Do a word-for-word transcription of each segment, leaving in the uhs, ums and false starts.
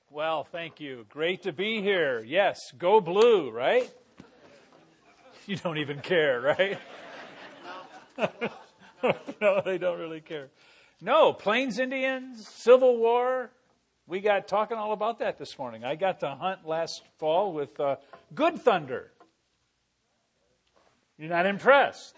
Well, thank you. Great to be here. Yes, go blue, right? You don't even care, right? No, they don't really care. No, Plains Indians, Civil War. We got talking all about that this morning. I got to hunt last fall with uh, Good Thunder. You're not impressed?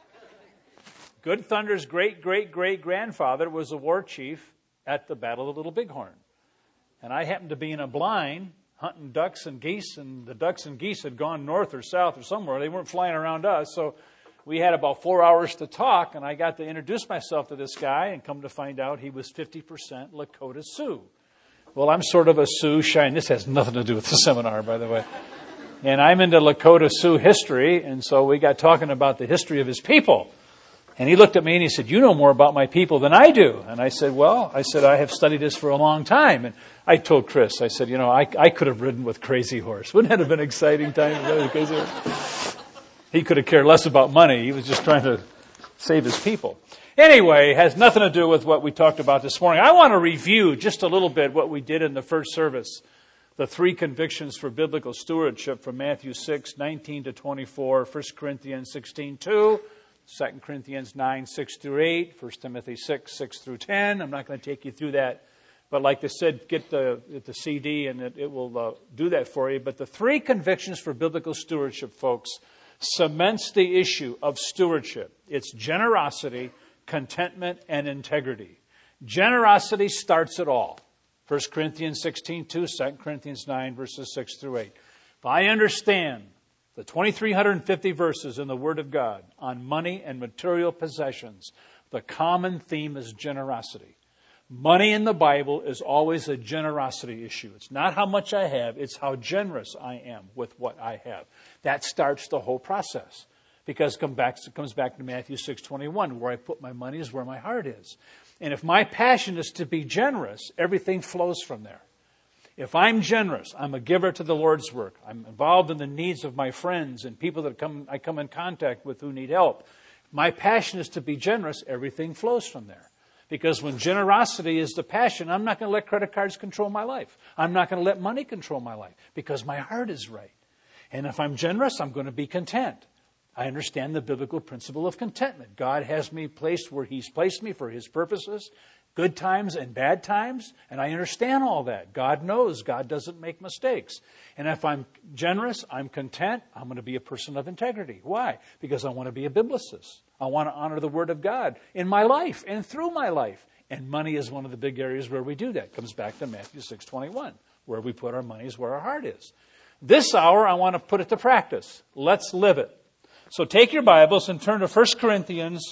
Good Thunder's great-great-great-grandfather was a war chief at the Battle of Little Bighorn. And I happened to be in a blind hunting ducks and geese, and the ducks and geese had gone north or south or somewhere. They weren't flying around us, so we had about four hours to talk, and I got to introduce myself to this guy and come to find out he was fifty percent Lakota Sioux. Well, I'm sort of a Sioux Cheyenne. This has nothing to do with the seminar, by the way. And I'm into Lakota Sioux history, and so we got talking about the history of his people. And he looked at me and he said, "You know more about my people than I do." And I said, well, I said, I have studied this for a long time. And I told Chris, I said, you know, I, I could have ridden with Crazy Horse. Wouldn't that have been an exciting time to ride with Crazy Horse? He could have cared less about money. He was just trying to save his people. Anyway, it has nothing to do with what we talked about this morning. I want to review just a little bit what we did in the first service. The three convictions for biblical stewardship from Matthew six, nineteen to twenty-four, First Corinthians sixteen, two. Second Corinthians nine, six through eight, First Timothy six, six through ten. I'm not going to take you through that. But like I said, get the, get the C D and it, it will uh, do that for you. But the three convictions for biblical stewardship, folks, cements the issue of stewardship. It's generosity, contentment, and integrity. Generosity starts it all. First Corinthians sixteen, two, Second Corinthians nine, verses six through eight. If I understand the two thousand three hundred fifty verses in the Word of God on money and material possessions, the common theme is generosity. Money in the Bible is always a generosity issue. It's not how much I have, it's how generous I am with what I have. That starts the whole process. Because it comes back, it comes back to Matthew six twenty-one, where I put my money is where my heart is. And if my passion is to be generous, everything flows from there. If I'm generous, I'm a giver to the Lord's work. I'm involved in the needs of my friends and people that come, I come in contact with who need help. My passion is to be generous. Everything flows from there. Because when generosity is the passion, I'm not going to let credit cards control my life. I'm not going to let money control my life because my heart is right. And if I'm generous, I'm going to be content. I understand the biblical principle of contentment. God has me placed where He's placed me for His purposes. Good times and bad times, and I understand all that. God knows. God doesn't make mistakes. And if I'm generous, I'm content, I'm going to be a person of integrity. Why? Because I want to be a biblicist. I want to honor the Word of God in my life and through my life. And money is one of the big areas where we do that. It comes back to Matthew six twenty-one, where we put our money is where our heart is. This hour, I want to put it to practice. Let's live it. So take your Bibles and turn to First Corinthians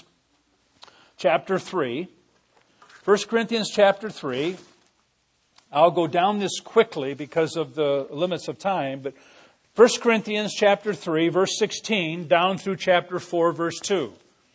chapter three. First Corinthians chapter three. I'll go down this quickly because of the limits of time, but First Corinthians chapter three, verse sixteen, down through chapter four, verse two.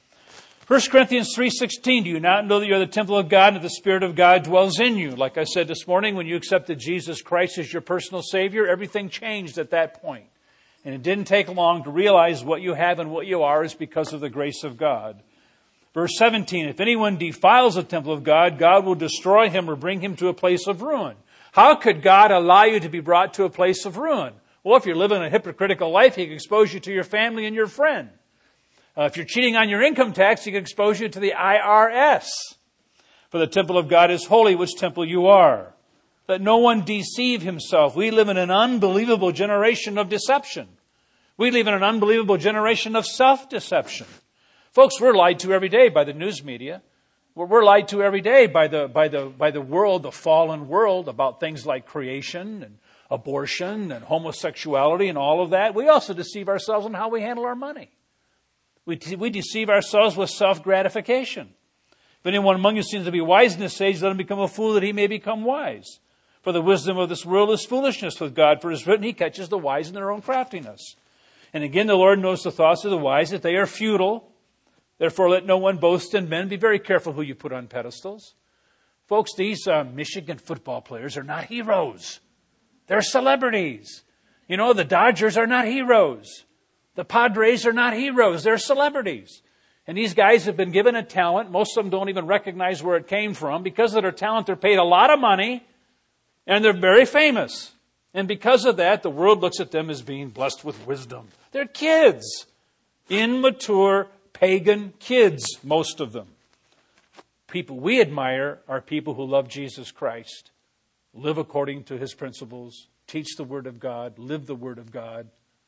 First Corinthians three sixteen, do you not know that you are the temple of God and that the Spirit of God dwells in you? Like I said this morning, when you accepted Jesus Christ as your personal Savior, everything changed at that point. And it didn't take long to realize what you have and what you are is because of the grace of God. Verse seventeen, if anyone defiles the temple of God, God will destroy him or bring him to a place of ruin. How could God allow you to be brought to a place of ruin? Well, if you're living a hypocritical life, He can expose you to your family and your friend. Uh, if you're cheating on your income tax, He can expose you to the I R S. For the temple of God is holy, which temple you are. Let no one deceive himself. We live in an unbelievable generation of deception. We live in an unbelievable generation of self-deception. Folks, we're lied to every day by the news media. We're, we're lied to every day by the, by the, by the world, the fallen world, about things like creation and abortion and homosexuality and all of that. We also deceive ourselves in how we handle our money. We, we deceive ourselves with self-gratification. If anyone among you seems to be wise in this age, let him become a fool that he may become wise. For the wisdom of this world is foolishness with God, for it is written, He catches the wise in their own craftiness. And again, the Lord knows the thoughts of the wise, that they are futile. Therefore, let no one boast in men. Be very careful who you put on pedestals. Folks, these uh, Michigan football players are not heroes. They're celebrities. You know, the Dodgers are not heroes. The Padres are not heroes. They're celebrities. And these guys have been given a talent. Most of them don't even recognize where it came from. Because of their talent, they're paid a lot of money. And they're very famous. And because of that, the world looks at them as being blessed with wisdom. They're kids. Immature, pagan kids, most of them. People we admire are people who love Jesus Christ, live according to His principles, teach the Word of God, live the Word of God.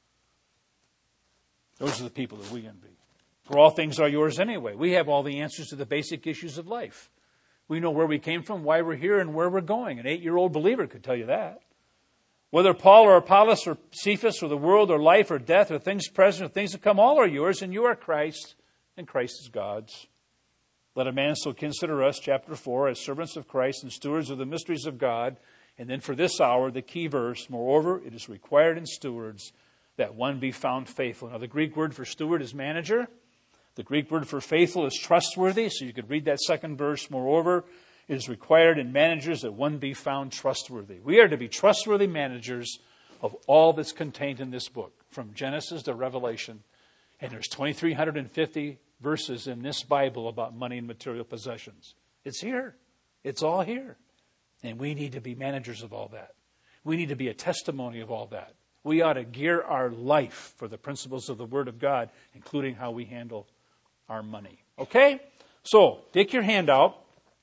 Those are the people that we envy. For all things are yours anyway. We have all the answers to the basic issues of life. We know where we came from, why we're here, and where we're going. An eight-year-old believer could tell you that. Whether Paul or Apollos or Cephas or the world or life or death or things present or things to come, all are yours, and you are Christ, and Christ is God's. Let a man so consider us, chapter four, as servants of Christ and stewards of the mysteries of God. And then for this hour, the key verse, moreover, it is required in stewards that one be found faithful. Now, the Greek word for steward is manager. The Greek word for faithful is trustworthy. So you could read that second verse. Moreover, it is required in managers that one be found trustworthy. We are to be trustworthy managers of all that's contained in this book, from Genesis to Revelation. And there's two thousand three hundred fifty verses in this Bible about money and material possessions. It's here. It's all here. And we need to be managers of all that. We need to be a testimony of all that. We ought to gear our life for the principles of the Word of God, including how we handle our money. Okay? So, take your hand out,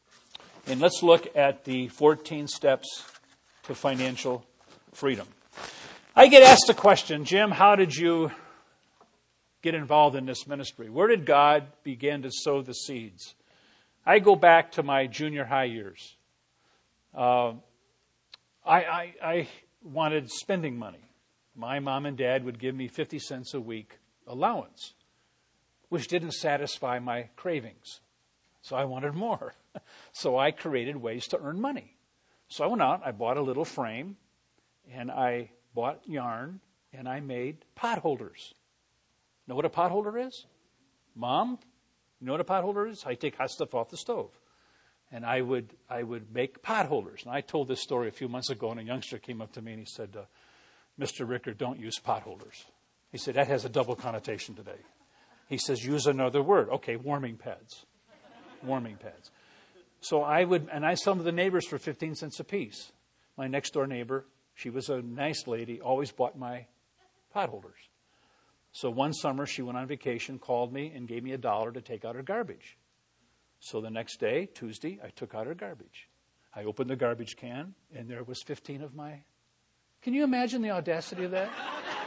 and let's look at the fourteen steps to financial freedom. I get asked the question, Jim, how did you get involved in this ministry? Where did God begin to sow the seeds? I go back to my junior high years. Uh, I, I, I wanted spending money. My mom and dad would give me fifty cents a week allowance, which didn't satisfy my cravings. So I wanted more. So I created ways to earn money. So I went out, I bought a little frame, and I bought yarn, and I made pot holders. Know what a pot holder is? Mom, you know what a pot holder is? I take hot stuff off the stove. And I would I would make pot holders. And I told this story a few months ago, and a youngster came up to me and he said, uh, Mister Rickard, don't use pot holders. He said, that has a double connotation today. He says, use another word. Okay, warming pads. Warming pads. So I would, and I sell them to the neighbors for fifteen cents a piece. My next door neighbor, she was a nice lady, always bought my pot holders. So one summer she went on vacation, called me, and gave me a dollar to take out her garbage. So the next day, Tuesday, I took out her garbage. I opened the garbage can, and there was fifteen of my... Can you imagine the audacity of that?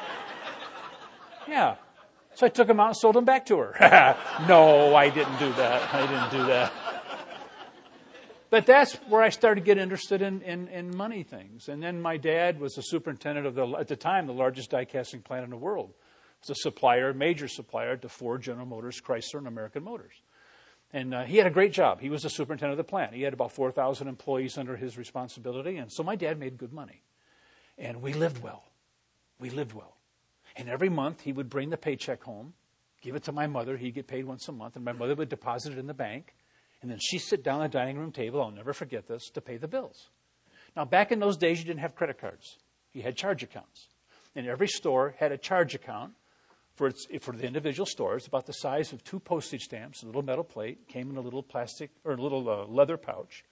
Yeah. So I took them out and sold them back to her. No, I didn't do that. I didn't do that. But that's where I started to get interested in, in, in money things. And then my dad was the superintendent of, the at the time, the largest die casting plant in the world. It was a supplier, major supplier to Ford, General Motors, Chrysler, and American Motors. And uh, he had a great job. He was the superintendent of the plant. He had about four thousand employees under his responsibility. And so my dad made good money. And we lived well. We lived well. And every month he would bring the paycheck home, give it to my mother. He'd get paid once a month. And my mother would deposit it in the bank. And then she'd sit down at the dining room table, I'll never forget this, to pay the bills. Now, back in those days, you didn't have credit cards. You had charge accounts. And every store had a charge account for its, for the individual stores, about the size of two postage stamps, a little metal plate, came in a little plastic or a little uh, leather pouch.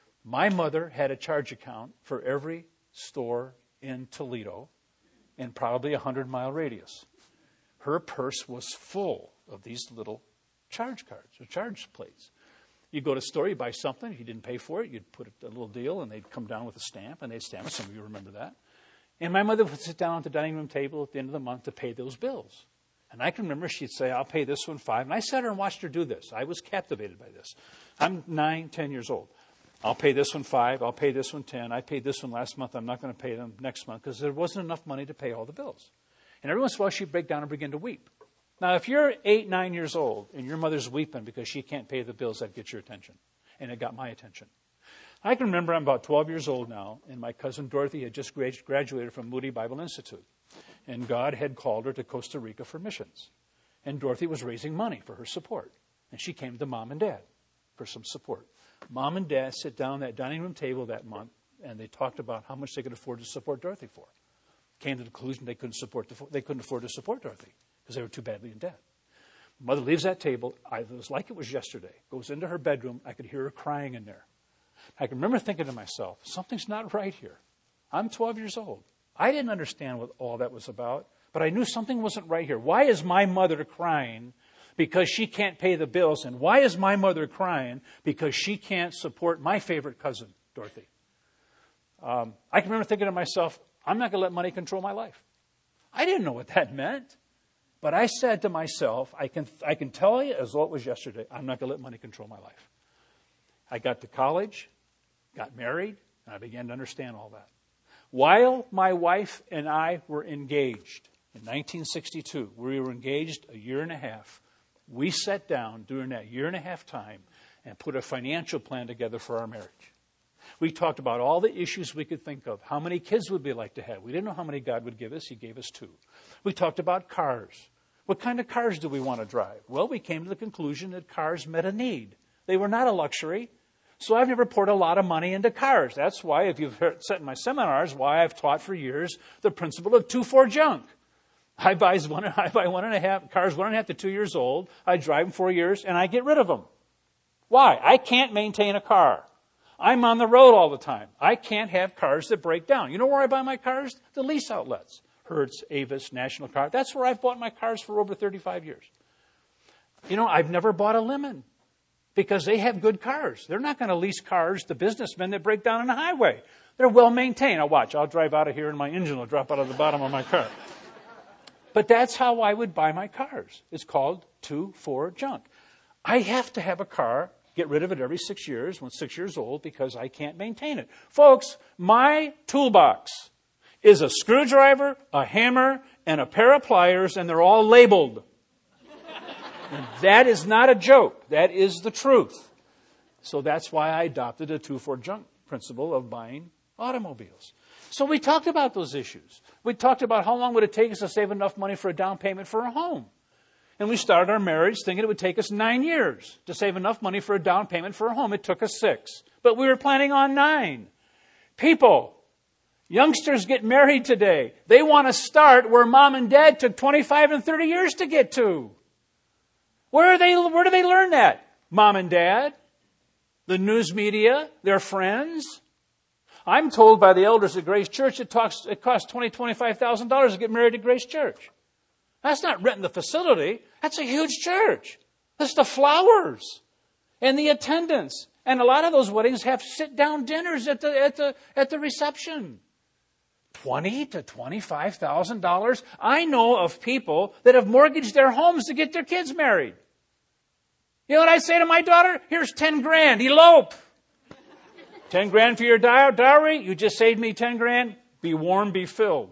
My mother had a charge account for every store in Toledo in probably a hundred-mile radius. Her purse was full of these little charge cards or charge plates. You go to the store, you buy something, if you didn't pay for it, you'd put a little deal, and they'd come down with a stamp, and they'd stamp it. Some of you remember that. And my mother would sit down at the dining room table at the end of the month to pay those bills. And I can remember she'd say, I'll pay this one five. And I sat there and watched her do this. I was captivated by this. I'm nine, ten years old. I'll pay this one five. I'll pay this one ten. I paid this one last month. I'm not going to pay them next month because there wasn't enough money to pay all the bills. And every once in a while, she'd break down and begin to weep. Now, if you're eight, nine years old and your mother's weeping because she can't pay the bills, that gets your attention. And it got my attention. I can remember I'm about twelve years old now, and my cousin Dorothy had just graduated from Moody Bible Institute. And God had called her to Costa Rica for missions. And Dorothy was raising money for her support. And she came to Mom and Dad for some support. Mom and Dad sit down at that dining room table that month, and they talked about how much they could afford to support Dorothy for. Came to the conclusion they couldn't support the, they couldn't afford to support Dorothy because they were too badly in debt. Mother leaves that table. I, it was like it was yesterday. Goes into her bedroom. I could hear her crying in there. I can remember thinking to myself, something's not right here. I'm twelve years old. I didn't understand what all that was about, but I knew something wasn't right here. Why is my mother crying because she can't pay the bills? And why is my mother crying because she can't support my favorite cousin, Dorothy? Um, I can remember thinking to myself, I'm not going to let money control my life. I didn't know what that meant. But I said to myself, I can I can tell you as though it was yesterday, I'm not going to let money control my life. I got to college, got married, and I began to understand all that. While my wife and I were engaged in nineteen sixty-two, we were engaged a year and a half, we sat down during that year and a half time and put a financial plan together for our marriage. We talked about all the issues we could think of. How many kids would we like to have? We didn't know how many God would give us. He gave us two. We talked about cars. What kind of cars do we want to drive? Well, we came to the conclusion that cars met a need. They were not a luxury. So I've never poured a lot of money into cars. That's why, if you've heard, sat in my seminars, why I've taught for years the principle of two for junk. I buy one, I buy one and a half cars, one and a half to two years old. I drive them four years, and I get rid of them. Why? I can't maintain a car. I'm on the road all the time. I can't have cars that break down. You know where I buy my cars? The lease outlets. Hertz, Avis, National Car. That's where I've bought my cars for over thirty-five years. You know, I've never bought a Lemon because they have good cars. They're not going to lease cars to businessmen that break down on the highway. They're well maintained. Now watch, I'll drive out of here and my engine will drop out of the bottom of my car. But that's how I would buy my cars. It's called two for junk. I have to have a car, get rid of it every six years when it's six years old because I can't maintain it. Folks, my toolbox is a screwdriver, a hammer, and a pair of pliers, and they're all labeled. And that is not a joke. That is the truth. So that's why I adopted a two for junk principle of buying automobiles. So we talked about those issues. We talked about how long would it take us to save enough money for a down payment for a home. And we started our marriage thinking it would take us nine years to save enough money for a down payment for a home. It took us six. But we were planning on nine. People, youngsters get married today. They want to start where mom and dad took twenty-five and thirty years to get to. Where are they? Where do they learn that? Mom and dad, the news media, their friends. I'm told by the elders at Grace Church it, talks, it costs twenty thousand dollars, twenty-five thousand dollars to get married at Grace Church. That's not renting the facility. That's a huge church. That's the flowers and the attendance. And a lot of those weddings have sit-down dinners at the at the at the reception. Twenty to twenty-five thousand dollars. I know of people that have mortgaged their homes to get their kids married. You know what I say to my daughter? Here's ten grand. Elope. Ten grand for your dowry. You just saved me ten grand. Be warm, be filled.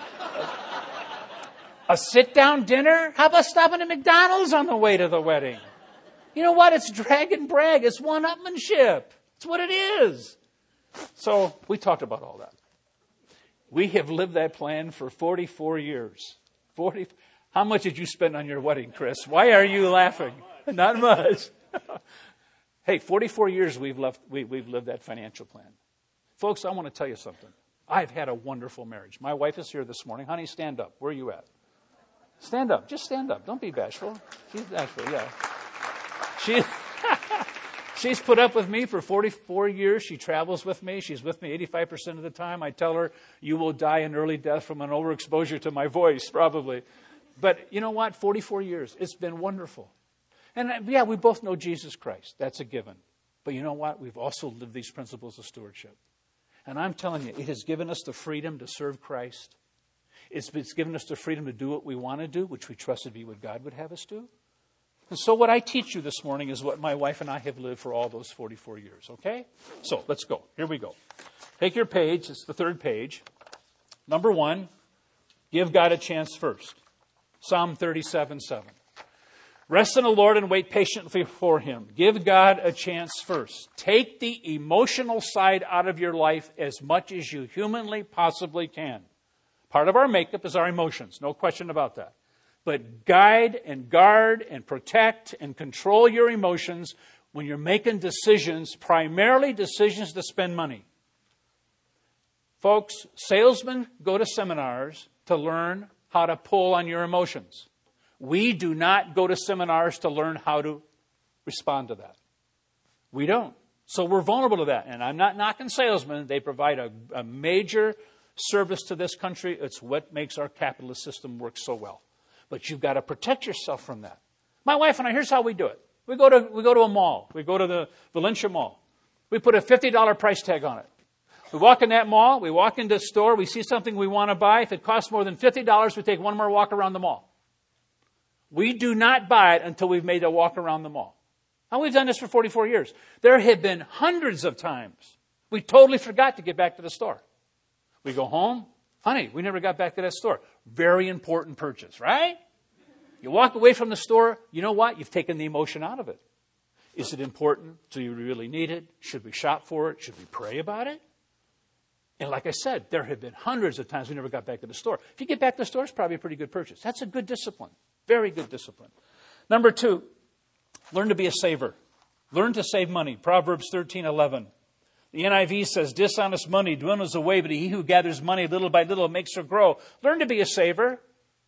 A sit-down dinner? How about stopping at McDonald's on the way to the wedding? You know what? It's drag and brag. It's one-upmanship. It's what it is. So we talked about all that. We have lived that plan for forty-four years. forty. How much did you spend on your wedding, Chris? Why are you laughing? Not much. Hey, forty-four years we've, left, we, we've lived that financial plan. Folks, I want to tell you something. I've had a wonderful marriage. My wife is here this morning. Honey, stand up. Where are you at? Stand up. Just stand up. Don't be bashful. She's bashful, yeah. She, she's put up with me for forty-four years. She travels with me. She's with me eighty-five percent of the time. I tell her, you will die an early death from an overexposure to my voice, probably. But you know what? forty-four years. It's been wonderful. And yeah, we both know Jesus Christ. That's a given. But you know what? We've also lived these principles of stewardship. And I'm telling you, it has given us the freedom to serve Christ. It's, it's given us the freedom to do what we want to do, which we trusted be what God would have us do. And so what I teach you this morning is what my wife and I have lived for all those forty-four years, okay? So let's go. Here we go. Take your page. It's the third page. Number one, give God a chance first. Psalm thirty-seven seven. Rest in the Lord and wait patiently for Him. Give God a chance first. Take the emotional side out of your life as much as you humanly possibly can. Part of our makeup is our emotions, no question about that. But guide and guard and protect and control your emotions when you're making decisions, primarily decisions to spend money. Folks, salesmen go to seminars to learn how to pull on your emotions. We do not go to seminars to learn how to respond to that. We don't. So we're vulnerable to that. And I'm not knocking salesmen. They provide a, a major service to this country. It's what makes our capitalist system work so well. But you've got to protect yourself from that. My wife and I, here's how we do it. We go to we go to a mall. We go to the Valencia Mall. We put a fifty dollars price tag on it. We walk in that mall. We walk into a store. We see something we want to buy. If it costs more than fifty dollars, we take one more walk around the mall. We do not buy it until we've made a walk around the mall. Now, we've done this for forty-four years. There have been hundreds of times we totally forgot to get back to the store. We go home. Honey, we never got back to that store. Very important purchase, right? You walk away from the store. You know what? You've taken the emotion out of it. Is it important? Do you really need it? Should we shop for it? Should we pray about it? And like I said, there have been hundreds of times we never got back to the store. If you get back to the store, it's probably a pretty good purchase. That's a good discipline. Very good discipline. Number two, learn to be a saver. Learn to save money. Proverbs thirteen eleven. The N I V says, dishonest money dwindles away, but he who gathers money little by little makes her grow. Learn to be a saver.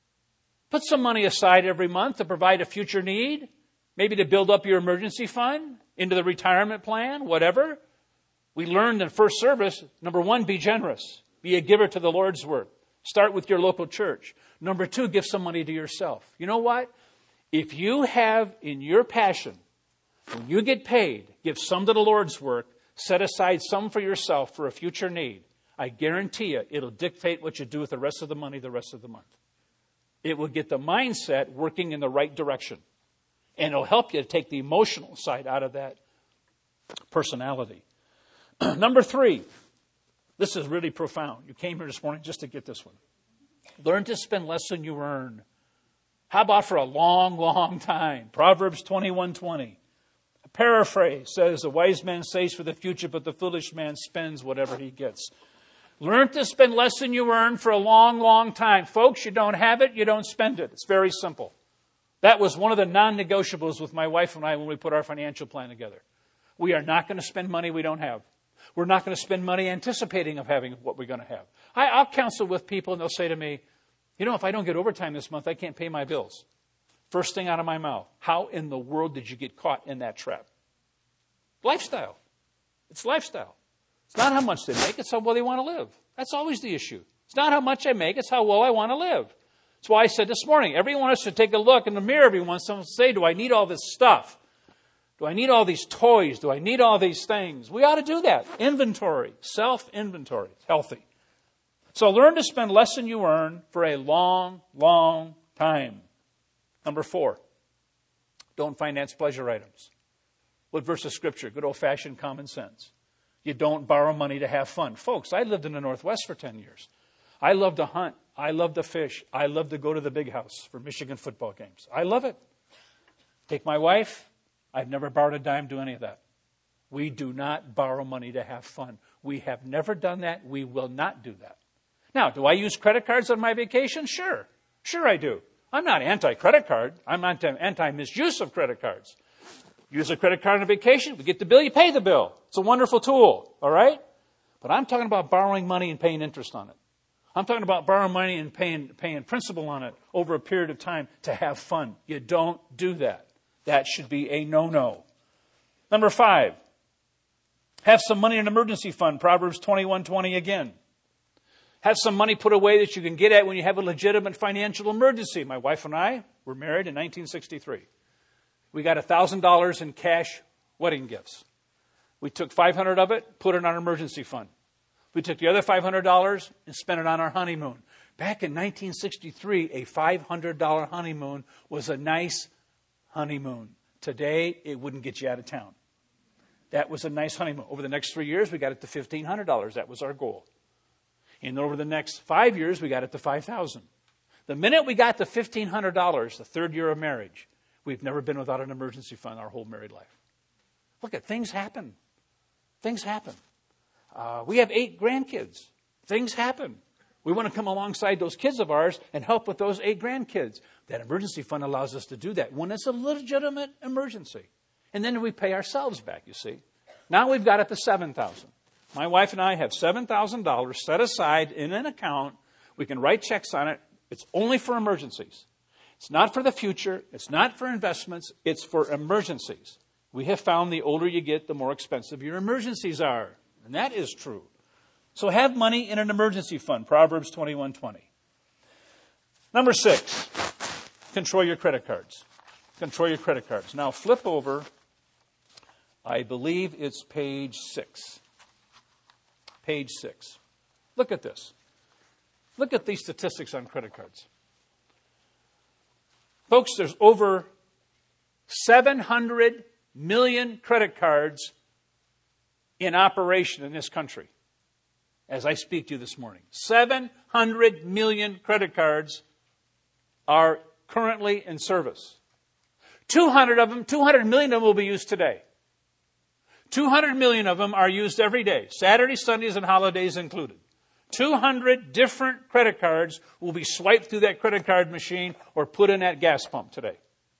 Put some money aside every month to provide a future need. Maybe to build up your emergency fund, into the retirement plan, whatever. We learned in first service, number one, be generous. Be a giver to the Lord's work. Start with your local church. Number two, give some money to yourself. You know what? If you have in your passion, when you get paid, give some to the Lord's work, set aside some for yourself for a future need. I guarantee you, it'll dictate what you do with the rest of the money the rest of the month. It will get the mindset working in the right direction. And it'll help you to take the emotional side out of that personality. Number three, this is really profound. You came here this morning just to get this one. Learn to spend less than you earn. How about for a long, long time? Proverbs twenty-one twenty. A paraphrase says, the wise man saves for the future, but the foolish man spends whatever he gets. Learn to spend less than you earn for a long, long time. Folks, you don't have it, you don't spend it. It's very simple. That was one of the non-negotiables with my wife and I when we put our financial plan together. We are not going to spend money we don't have. We're not going to spend money anticipating of having what we're going to have. I, I'll counsel with people and they'll say to me, you know, if I don't get overtime this month, I can't pay my bills. First thing out of my mouth, how in the world did you get caught in that trap? Lifestyle. It's lifestyle. It's not how much they make, it's how well they want to live. That's always the issue. It's not how much I make, it's how well I want to live. That's why I said this morning, every one of us should take a look in the mirror every once in a while and say, do I need all this stuff? Do I need all these toys? Do I need all these things? We ought to do that. Inventory, self-inventory. It's healthy. So learn to spend less than you earn for a long, long time. Number four, don't finance pleasure items. What verse of Scripture? Good old-fashioned common sense. You don't borrow money to have fun. Folks, I lived in the Northwest for ten years. I love to hunt. I love to fish. I love to go to the big house for Michigan football games. I love it. Take my wife. I've never borrowed a dime to any of that. We do not borrow money to have fun. We have never done that. We will not do that. Now, do I use credit cards on my vacation? Sure. Sure I do. I'm not anti-credit card. I'm anti-misuse of credit cards. Use a credit card on a vacation. We get the bill, you pay the bill. It's a wonderful tool, all right? But I'm talking about borrowing money and paying interest on it. I'm talking about borrowing money and paying, paying principal on it over a period of time to have fun. You don't do that. That should be a no-no. Number five, have some money in an emergency fund. Proverbs twenty-one twenty again. Have some money put away that you can get at when you have a legitimate financial emergency. My wife and I were married in nineteen sixty-three. We got one thousand dollars in cash wedding gifts. We took five hundred dollars of it, put it on our emergency fund. We took the other five hundred dollars and spent it on our honeymoon. Back in nineteen sixty-three, a five hundred dollars honeymoon was a nice honeymoon. Today, it wouldn't get you out of town. That was a nice honeymoon. Over the next three years, we got it to fifteen hundred dollars. That was our goal. And over the next five years, we got it to five thousand dollars. The minute we got to fifteen hundred dollars, the third year of marriage, we've never been without an emergency fund our whole married life. Look at things happen. Things happen. Uh, we have eight grandkids. Things happen. We want to come alongside those kids of ours and help with those eight grandkids. That emergency fund allows us to do that when it's a legitimate emergency. And then we pay ourselves back, you see. Now we've got it to seven thousand dollars. My wife and I have seven thousand dollars set aside in an account. We can write checks on it. It's only for emergencies. It's not for the future. It's not for investments. It's for emergencies. We have found the older you get, the more expensive your emergencies are. And that is true. So have money in an emergency fund, Proverbs twenty-one twenty. Number six, control your credit cards. Control your credit cards. Now flip over, I believe it's page six. Page six. Look at this. Look at these statistics on credit cards. Folks, there's over seven hundred million credit cards in operation in this country as I speak to you this morning. seven hundred million credit cards are currently in service. two hundred of them, two hundred million of them will be used today. two hundred million of them are used every day, Saturdays, Sundays, and holidays included. two hundred different credit cards will be swiped through that credit card machine or put in that gas pump today.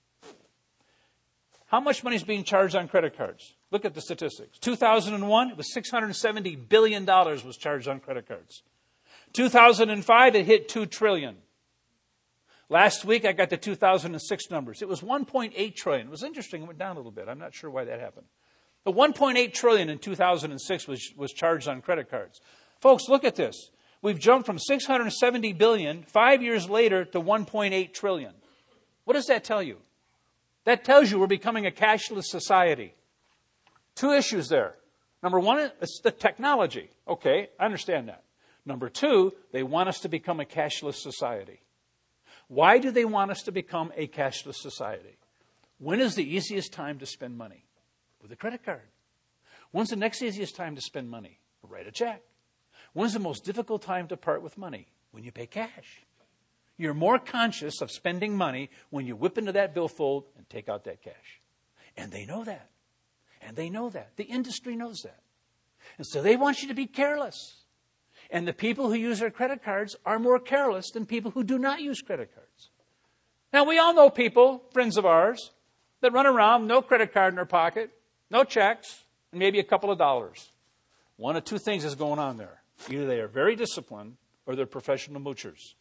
How much money is being charged on credit cards? Look at the statistics. two thousand one, it was six hundred seventy billion dollars was charged on credit cards. two thousand five, it hit two trillion dollars. Last week, I got the two thousand six numbers. It was one point eight trillion dollars. It was interesting. It went down a little bit. I'm not sure why that happened. But one point eight trillion dollars in two thousand six was, was charged on credit cards. Folks, look at this. We've jumped from six hundred seventy billion dollars five years later to one point eight trillion dollars. What does that tell you? That tells you we're becoming a cashless society. Two issues there. Number one, it's the technology. Okay, I understand that. Number two, they want us to become a cashless society. Why do they want us to become a cashless society? When is the easiest time to spend money? With a credit card. When's the next easiest time to spend money? Write a check. When's the most difficult time to part with money? When you pay cash. You're more conscious of spending money when you whip into that billfold and take out that cash. And they know that. And they know that. The industry knows that. And so they want you to be careless. And the people who use their credit cards are more careless than people who do not use credit cards. Now, we all know people, friends of ours, that run around, no credit card in their pocket, no checks, and maybe a couple of dollars. One of two things is going on there. Either they are very disciplined or they're professional moochers.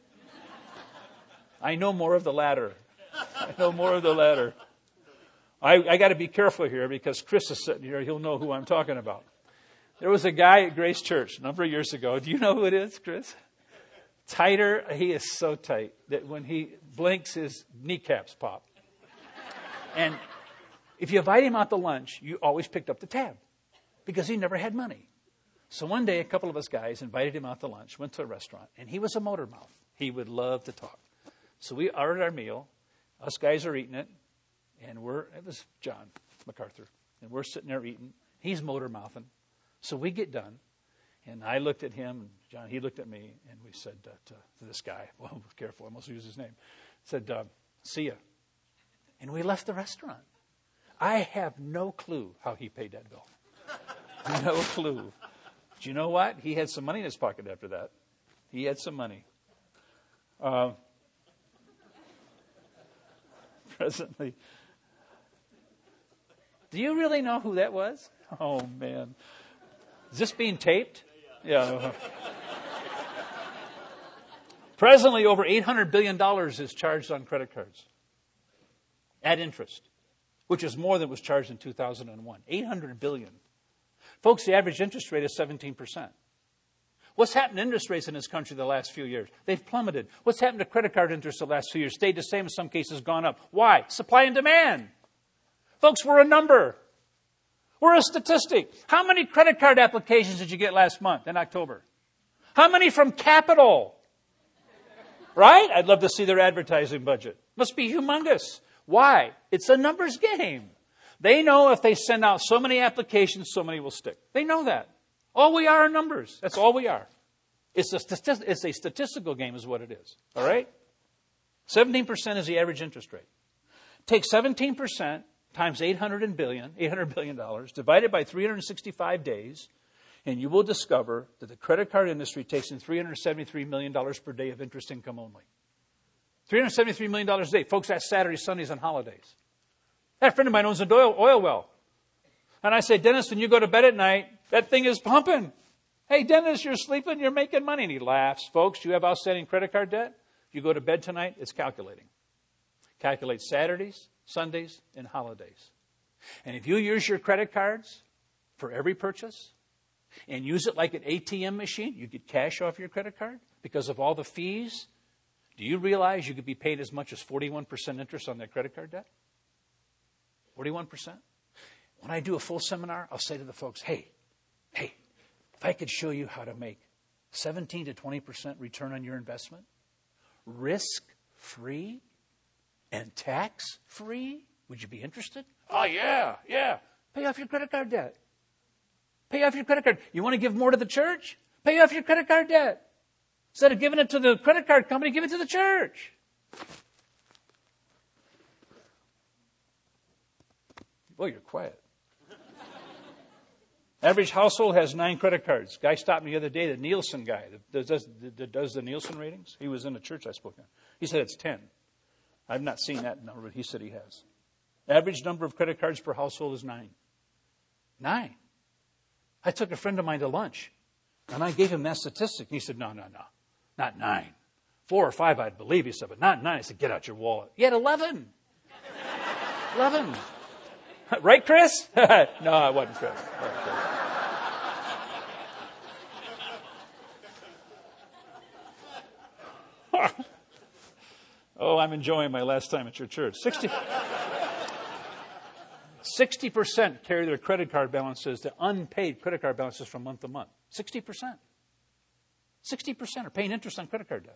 I know more of the latter. I know more of the latter. I, I got to be careful here because Chris is sitting here. He'll know who I'm talking about. There was a guy at Grace Church a number of years ago. Do you know who it is, Chris? Tighter. He is so tight that when he blinks, his kneecaps pop. And if you invite him out to lunch, you always picked up the tab because he never had money. So one day, a couple of us guys invited him out to lunch, went to a restaurant, and he was a motor mouth. He would love to talk. So we ordered our meal. Us guys are eating it, and we're, it was John MacArthur, and we're sitting there eating. He's motor mouthing. So we get done, and I looked at him, and John, he looked at me, and we said uh, to, to this guy, well, careful, I almost used his name, said, uh, see ya. And we left the restaurant. I have no clue how he paid that bill. No clue. But you know what? He had some money in his pocket after that. He had some money. Uh, presently. Do you really know who that was? Oh, man. Is this being taped? Yeah. Presently, over eight hundred billion dollars is charged on credit cards at interest, which is more than was charged in two thousand one. eight hundred billion dollars. Folks, the average interest rate is seventeen percent. What's happened to interest rates in this country the last few years? They've plummeted. What's happened to credit card interest the last few years? Stayed the same, in some cases gone up. Why? Supply and demand. Folks, we're a number. We're a statistic. How many credit card applications did you get last month in October? How many from Capital? Right? I'd love to see their advertising budget. Must be humongous. Why? It's a numbers game. They know if they send out so many applications, so many will stick. They know that. All we are are numbers. That's all we are. It's a, stati- it's a statistical game is what it is. All right? seventeen percent is the average interest rate. Take seventeen percent times eight hundred billion, eight hundred billion dollars, divided by three hundred sixty-five days, and you will discover that the credit card industry takes in three hundred seventy-three million dollars per day of interest income only. three hundred seventy-three million dollars a day. Folks, that's Saturdays, Sundays, and holidays. That friend of mine owns an oil, oil well. And I say, Dennis, when you go to bed at night, that thing is pumping. Hey, Dennis, you're sleeping, you're making money. And he laughs. Folks, you have outstanding credit card debt? You go to bed tonight, it's calculating. Calculates Saturdays, Sundays, and holidays. And if you use your credit cards for every purchase and use it like an A T M machine, you get cash off your credit card because of all the fees. Do you realize you could be paid as much as forty-one percent interest on that credit card debt? forty-one percent? When I do a full seminar, I'll say to the folks, hey, hey, if I could show you how to make seventeen to twenty percent return on your investment, risk-free and tax-free, would you be interested? Oh, yeah, yeah. Pay off your credit card debt. Pay off your credit card. You want to give more to the church? Pay off your credit card debt. Instead of giving it to the credit card company, give it to the church. Well, you're quiet. Average household has nine credit cards. Guy stopped me the other day, the Nielsen guy that does, that does the Nielsen ratings. He was in a church I spoke in. He said it's ten. I've not seen that number, but he said he has. Average number of credit cards per household is nine. Nine. I took a friend of mine to lunch, and I gave him that statistic. And he said, no, no, no, not nine. Four or five, I'd believe. He said, but not nine. I said, get out your wallet. He had eleven. eleven. Right, Chris? No, it wasn't Chris. It wasn't Chris. Oh, I'm enjoying my last time at your church. sixty percent carry their credit card balances, the unpaid credit card balances from month to month. sixty percent. sixty percent are paying interest on credit card debt.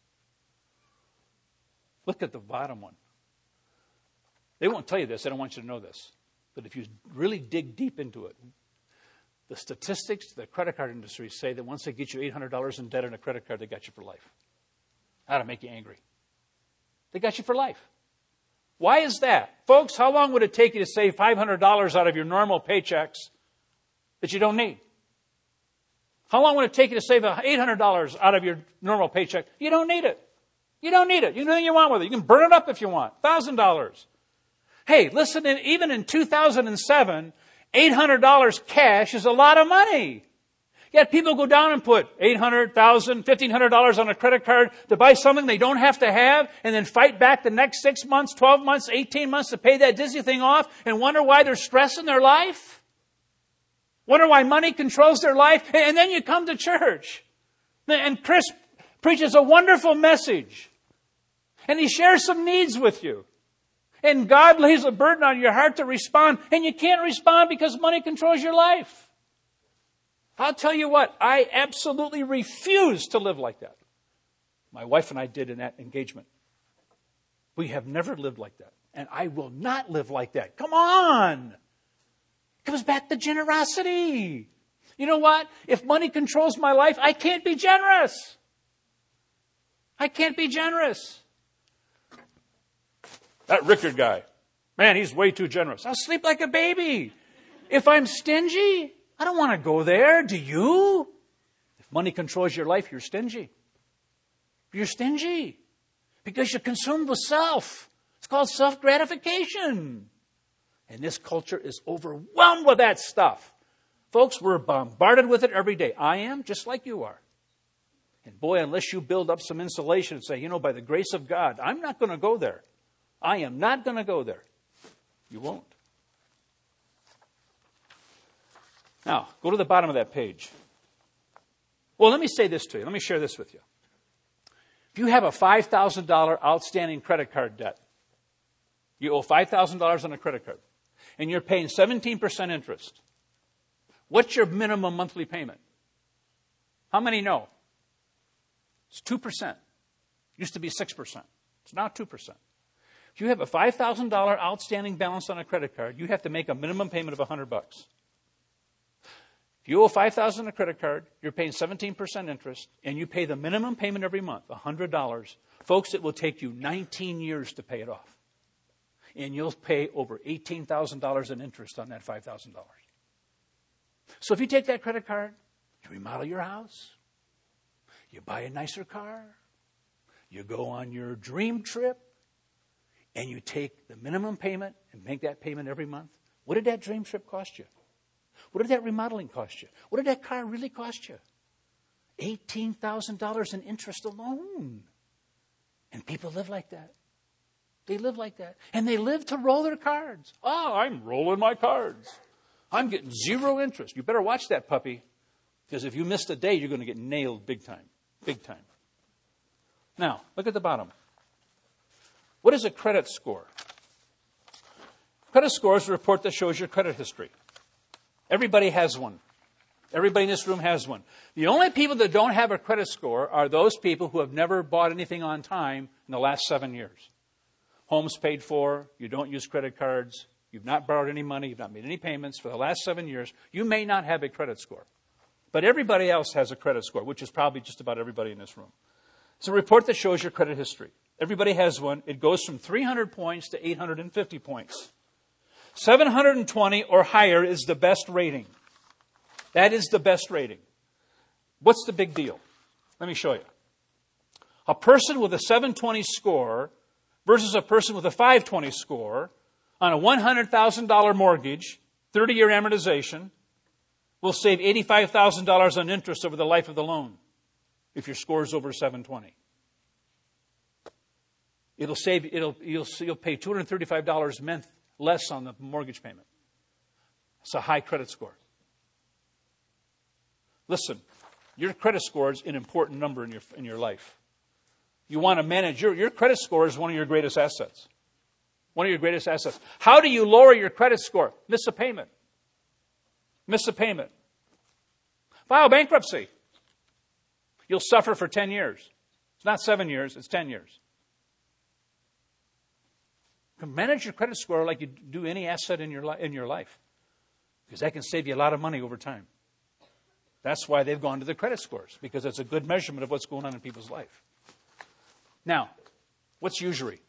Look at the bottom one. They won't tell you this. They don't want you to know this. But if you really dig deep into it, the statistics, the credit card industry say that once they get you eight hundred dollars in debt on a credit card, they got you for life. How to make you angry. They got you for life. Why is that? Folks, how long would it take you to save five hundred dollars out of your normal paychecks that you don't need? How long would it take you to save eight hundred dollars out of your normal paycheck? You don't need it. You don't need it. You can do anything you want with it. You can burn it up if you want. one thousand dollars. Hey, listen, even in two thousand seven, eight hundred dollars cash is a lot of money. Yet people go down and put eight hundred dollars, one thousand dollars, fifteen hundred dollars on a credit card to buy something they don't have to have and then fight back the next six months, twelve months, eighteen months to pay that Disney thing off and wonder why they're stressing their life. Wonder why money controls their life. And then you come to church. And Chris preaches a wonderful message. And he shares some needs with you. And God lays a burden on your heart to respond. And you can't respond because money controls your life. I'll tell you what, I absolutely refuse to live like that. My wife and I did in that engagement. We have never lived like that. And I will not live like that. Come on. It comes back to generosity. You know what? If money controls my life, I can't be generous. I can't be generous. That Rickard guy, man, he's way too generous. I'll sleep like a baby. If I'm stingy, I don't want to go there. Do you? If money controls your life, you're stingy. You're stingy because you're consumed with self. It's called self-gratification. And this culture is overwhelmed with that stuff. Folks, we're bombarded with it every day. I am, just like you are. And boy, unless you build up some insulation and say, you know, by the grace of God, I'm not going to go there. I am not going to go there. You won't. Now, go to the bottom of that page. Well, let me say this to you. Let me share this with you. If you have a five thousand dollars outstanding credit card debt, you owe five thousand dollars on a credit card, and you're paying seventeen percent interest, what's your minimum monthly payment? How many know? It's two percent. It used to be six percent. It's now two percent. If you have a five thousand dollars outstanding balance on a credit card, you have to make a minimum payment of one hundred bucks. If you owe five thousand dollars on a credit card, you're paying seventeen percent interest, and you pay the minimum payment every month, one hundred dollars. Folks, it will take you nineteen years to pay it off. And you'll pay over eighteen thousand dollars in interest on that five thousand dollars. So if you take that credit card, you remodel your house, you buy a nicer car, you go on your dream trip, and you take the minimum payment and make that payment every month, what did that dream trip cost you? What did that remodeling cost you? What did that car really cost you? eighteen thousand dollars in interest alone. And people live like that. They live like that. And they live to roll their cards. Oh, I'm rolling my cards. I'm getting zero interest. You better watch that puppy, because if you missed a day, you're going to get nailed big time. Big time. Now, look at the bottom. What is a credit score? Credit score is a report that shows your credit history. Everybody has one. Everybody in this room has one. The only people that don't have a credit score are those people who have never bought anything on time in the last seven years. Homes paid for, you don't use credit cards, you've not borrowed any money, you've not made any payments for the last seven years. You may not have a credit score. But everybody else has a credit score, which is probably just about everybody in this room. It's a report that shows your credit history. Everybody has one. It goes from three hundred points to eight hundred fifty points. seven hundred twenty or higher is the best rating. That is the best rating. What's the big deal? Let me show you. A person with a seven twenty score versus a person with a five twenty score on a one hundred thousand dollars mortgage, thirty-year amortization, will save eighty-five thousand dollars on interest over the life of the loan if your score is over seven twenty. It'll save, it'll, you'll, you'll pay two hundred thirty-five dollars a month less on the mortgage payment. It's a high credit score. Listen, your credit score is an important number in your, in your life. You want to manage, your, your credit score is one of your greatest assets. One of your greatest assets. How do you lower your credit score? Miss a payment. Miss a payment. File bankruptcy. You'll suffer for ten years. It's not seven years, it's ten years. Manage your credit score like you do any asset in your, li- in your life, because that can save you a lot of money over time. That's why they've gone to the credit scores, because it's a good measurement of what's going on in people's life. Now, what's usury?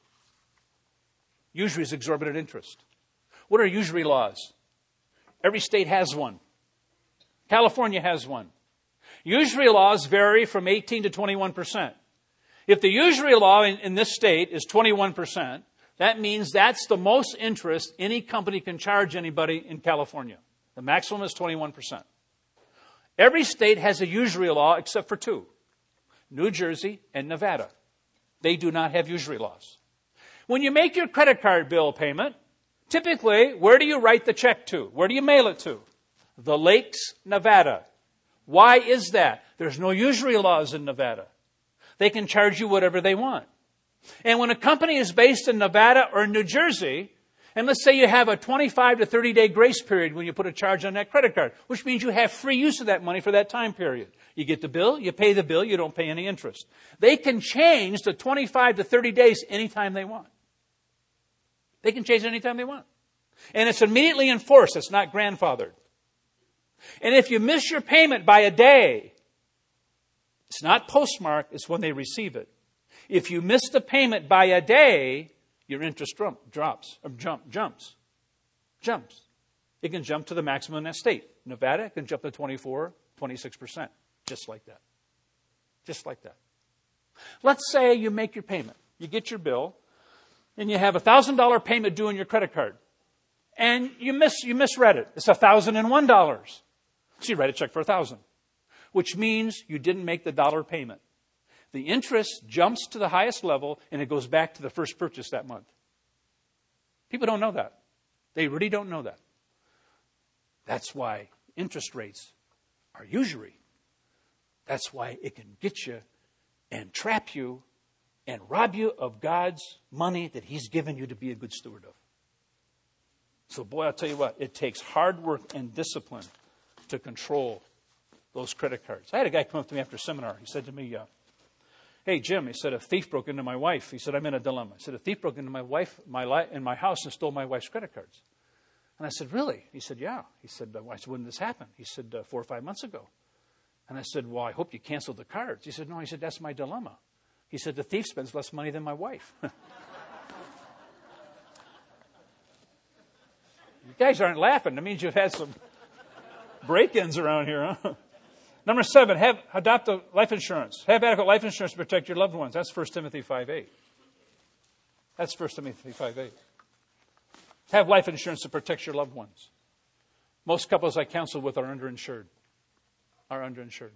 Usury is exorbitant interest. What are usury laws? Every state has one. California has one. Usury laws vary from eighteen to twenty-one percent. If the usury law in, in this state is twenty-one percent, that means that's the most interest any company can charge anybody in California. The maximum is twenty-one percent. Every state has a usury law except for two, New Jersey and Nevada. They do not have usury laws. When you make your credit card bill payment, typically, where do you write the check to? Where do you mail it to? The Lakes, Nevada. Why is that? There's no usury laws in Nevada. They can charge you whatever they want. And when a company is based in Nevada or New Jersey, and let's say you have a twenty-five to thirty day grace period when you put a charge on that credit card, which means you have free use of that money for that time period. You get the bill, you pay the bill, you don't pay any interest. They can change the twenty-five to thirty days anytime they want. They can change it anytime they want. And it's immediately enforced. It's not grandfathered. And if you miss your payment by a day, it's not postmarked, it's when they receive it. If you miss the payment by a day, your interest drum, drops, or jump, jumps, jumps. It can jump to the maximum in that state. Nevada can jump to twenty-four, twenty-six percent, just like that. Just like that. Let's say you make your payment. You get your bill, and you have a one thousand dollars payment due on your credit card. And you miss you misread it. It's one thousand one dollars. So you write a check for one thousand dollars, which means you didn't make the dollar payment. The interest jumps to the highest level, and it goes back to the first purchase that month. People don't know that. They really don't know that. That's why interest rates are usury. That's why it can get you and trap you and rob you of God's money that He's given you to be a good steward of. So, boy, I'll tell you what, it takes hard work and discipline to control those credit cards. I had a guy come up to me after a seminar. He said to me, uh, hey, Jim, he said, a thief broke into my wife. He said, I'm in a dilemma. He said, a thief broke into my wife, my li- in my house and stole my wife's credit cards. And I said, really? He said, yeah. He said, uh, why, when did this happen? He said, uh, four or five months ago. And I said, well, I hope you canceled the cards. He said, no. He said, that's my dilemma. He said, the thief spends less money than my wife. You guys aren't laughing. That means you've had some break-ins around here, huh? Number seven, have adopt a life insurance. Have adequate life insurance to protect your loved ones. That's First Timothy five eight. That's First Timothy five eight. Have life insurance to protect your loved ones. Most couples I counsel with are underinsured. Are underinsured.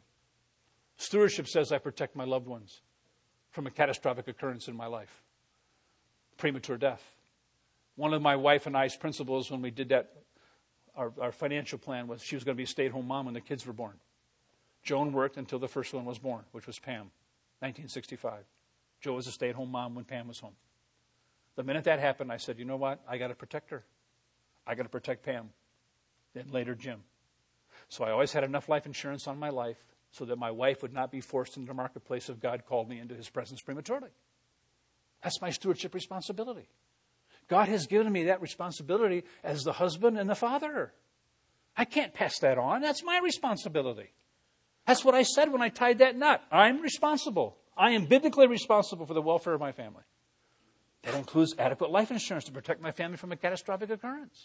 Stewardship says I protect my loved ones from a catastrophic occurrence in my life. premature death. One of my wife and I's principles when we did that, our, our financial plan was she was going to be a stay-at-home mom when the kids were born. Joan worked until the first one was born, which was Pam, nineteen sixty-five. Joe was a stay-at-home mom when Pam was home. The minute that happened, I said, you know what? I got to protect her. I got to protect Pam. Then later, Jim. So I always had enough life insurance on my life so that my wife would not be forced into the marketplace if God called me into his presence prematurely. That's my stewardship responsibility. God has given me that responsibility as the husband and the father. I can't pass that on. That's my responsibility. That's what I said when I tied that knot. I'm responsible. I am biblically responsible for the welfare of my family. That includes adequate life insurance to protect my family from a catastrophic occurrence.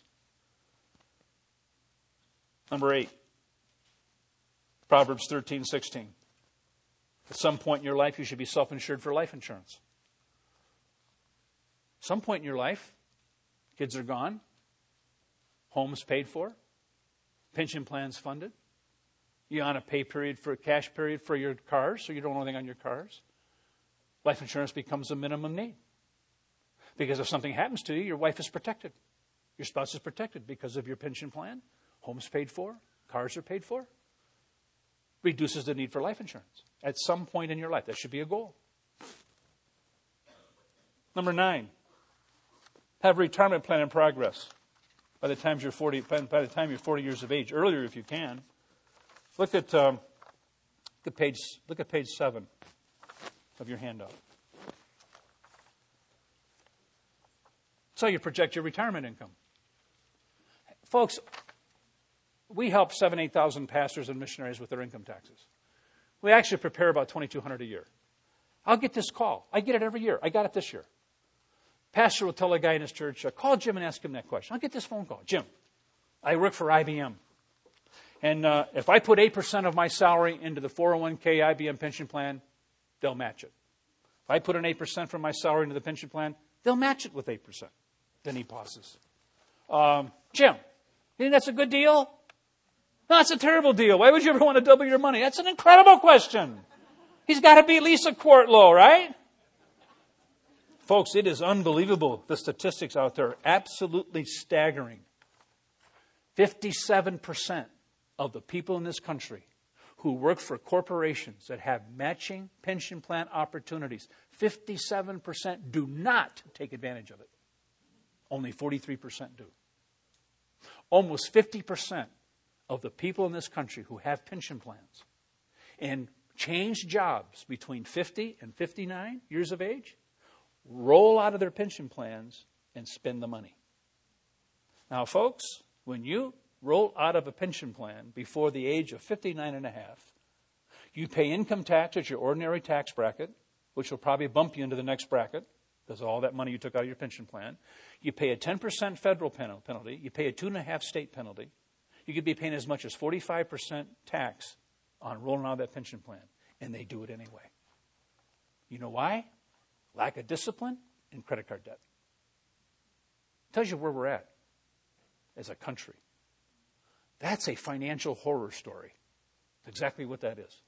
Number eight, Proverbs thirteen sixteen. At some point in your life, you should be self-insured for life insurance. Some point in your life, kids are gone, home's paid for, pension plans funded, you're on a pay period for a cash period for your cars, so you don't owe anything on your cars. Life insurance becomes a minimum need. Because if something happens to you, your wife is protected. Your spouse is protected because of your pension plan. Home's paid for. Cars are paid for. Reduces the need for life insurance. At some point in your life, that should be a goal. Number nine, have a retirement plan in progress by the time you're forty. By the time you're forty years of age, earlier if you can. Look at um, look at page. Look at page seven of your handout. That's how you project your retirement income, folks. We help seven, eight thousand pastors and missionaries with their income taxes. We actually prepare about twenty-two hundred a year. I'll get this call. I get it every year. I got it this year. Pastor will tell a guy in his church, uh, call Jim and ask him that question. I'll get this phone call. Jim, I work for I B M. And uh, if I put eight percent of my salary into the four oh one k I B M pension plan, they'll match it. If I put an eight percent from my salary into the pension plan, they'll match it with eight percent. Then he pauses. Um, Jim, you think that's a good deal? No, it's a terrible deal. Why would you ever want to double your money? That's an incredible question. He's got to be at least a quart low, right? Folks, it is unbelievable. The statistics out there are absolutely staggering. fifty-seven percent of the people in this country who work for corporations that have matching pension plan opportunities, fifty-seven percent do not take advantage of it. Only forty-three percent do. Almost fifty percent of the people in this country who have pension plans and change jobs between fifty and fifty-nine years of age roll out of their pension plans and spend the money. Now, folks, when you roll out of a pension plan before the age of fifty-nine and a half, you pay income tax at your ordinary tax bracket, which will probably bump you into the next bracket because of all that money you took out of your pension plan. You pay a ten percent federal penalty. You pay a two point five state penalty. You could be paying as much as forty-five percent tax on rolling out of that pension plan, and they do it anyway. You know why? Lack of discipline and credit card debt. Tells you where we're at as a country. That's a financial horror story. That's exactly what that is.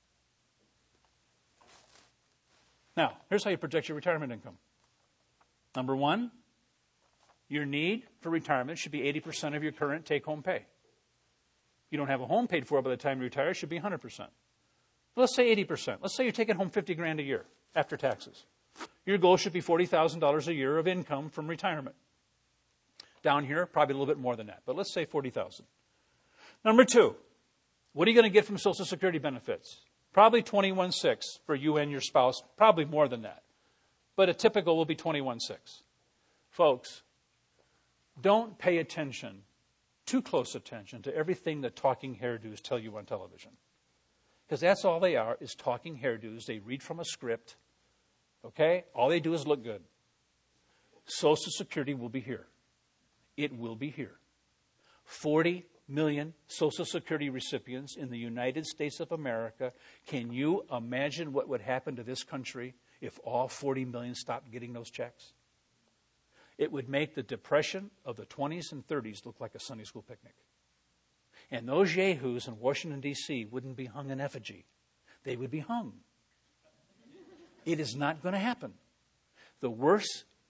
Now, here's how you project your retirement income. Number one, your need for retirement should be eighty percent of your current take-home pay. You don't have a home paid for by the time you retire, it should be one hundred percent. But let's say eighty percent. Let's say you're taking home fifty grand a year after taxes. Your goal should be forty thousand dollars a year of income from retirement. Down here, probably a little bit more than that, but let's say forty thousand dollars. Number two, what are you going to get from Social Security benefits? Probably twenty-one six for you and your spouse, probably more than that. But a typical will be twenty-one six. Folks, don't pay attention, too close attention, to everything the talking hairdos tell you on television. Because that's all they are, is talking hairdos. They read from a script. Okay? All they do is look good. Social Security will be here. It will be here. forty million Social Security recipients in the United States of America. Can you imagine what would happen to this country if all forty million stopped getting those checks? It would make the depression of the twenties and thirties look like a Sunday school picnic. And those yahoos in Washington, D C wouldn't be hung in effigy. They would be hung. It is not going to happen. The worst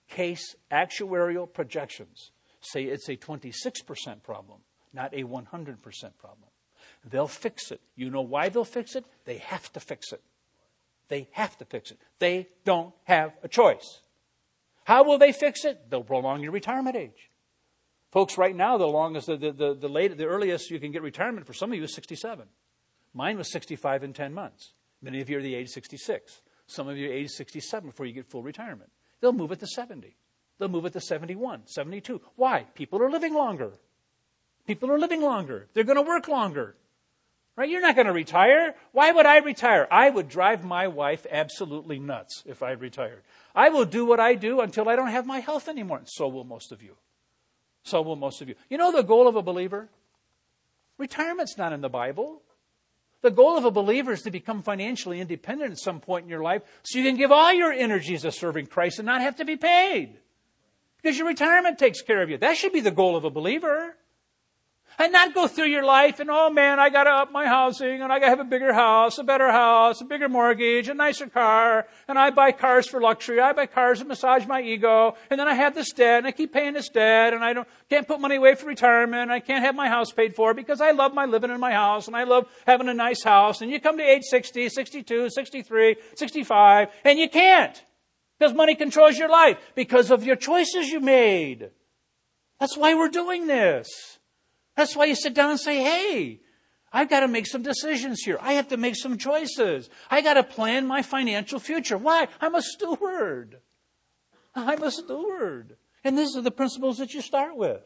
case actuarial projections say it's a twenty-six percent problem, not a one hundred percent problem. They'll fix it. You know why they'll fix it? They have to fix it. They have to fix it. They don't have a choice. How will they fix it? They'll prolong your retirement age. Folks, right now, the longest, the, the, the, the, late, the earliest you can get retirement for some of you is sixty-seven. Mine was sixty-five in ten months. Many of you are the age sixty-six. Some of you are age sixty-seven before you get full retirement. They'll move it to seventy. They'll move it to seventy-one, seventy-two. Why? People are living longer. People are living longer. They're going to work longer. Right? You're not going to retire. Why would I retire? I would drive my wife absolutely nuts if I retired. I will do what I do until I don't have my health anymore. And so will most of you. So will most of you. You know the goal of a believer? Retirement's not in the Bible. The goal of a believer is to become financially independent at some point in your life so you can give all your energies to serving Christ and not have to be paid. Because your retirement takes care of you. That should be the goal of a believer. And not go through your life and, oh man, I got to up my housing and I got to have a bigger house, a better house, a bigger mortgage, a nicer car. And I buy cars for luxury. I buy cars to massage my ego. And then I have this debt and I keep paying this debt and I don't, can't put money away for retirement. I can't have my house paid for because I love my living in my house and I love having a nice house. And you come to age sixty, sixty-two, sixty-three, sixty-five and you can't because money controls your life because of your choices you made. That's why we're doing this. That's why you sit down and say, hey, I've got to make some decisions here. I have to make some choices. I got to plan my financial future. Why? I'm a steward. I'm a steward. And these are the principles that you start with.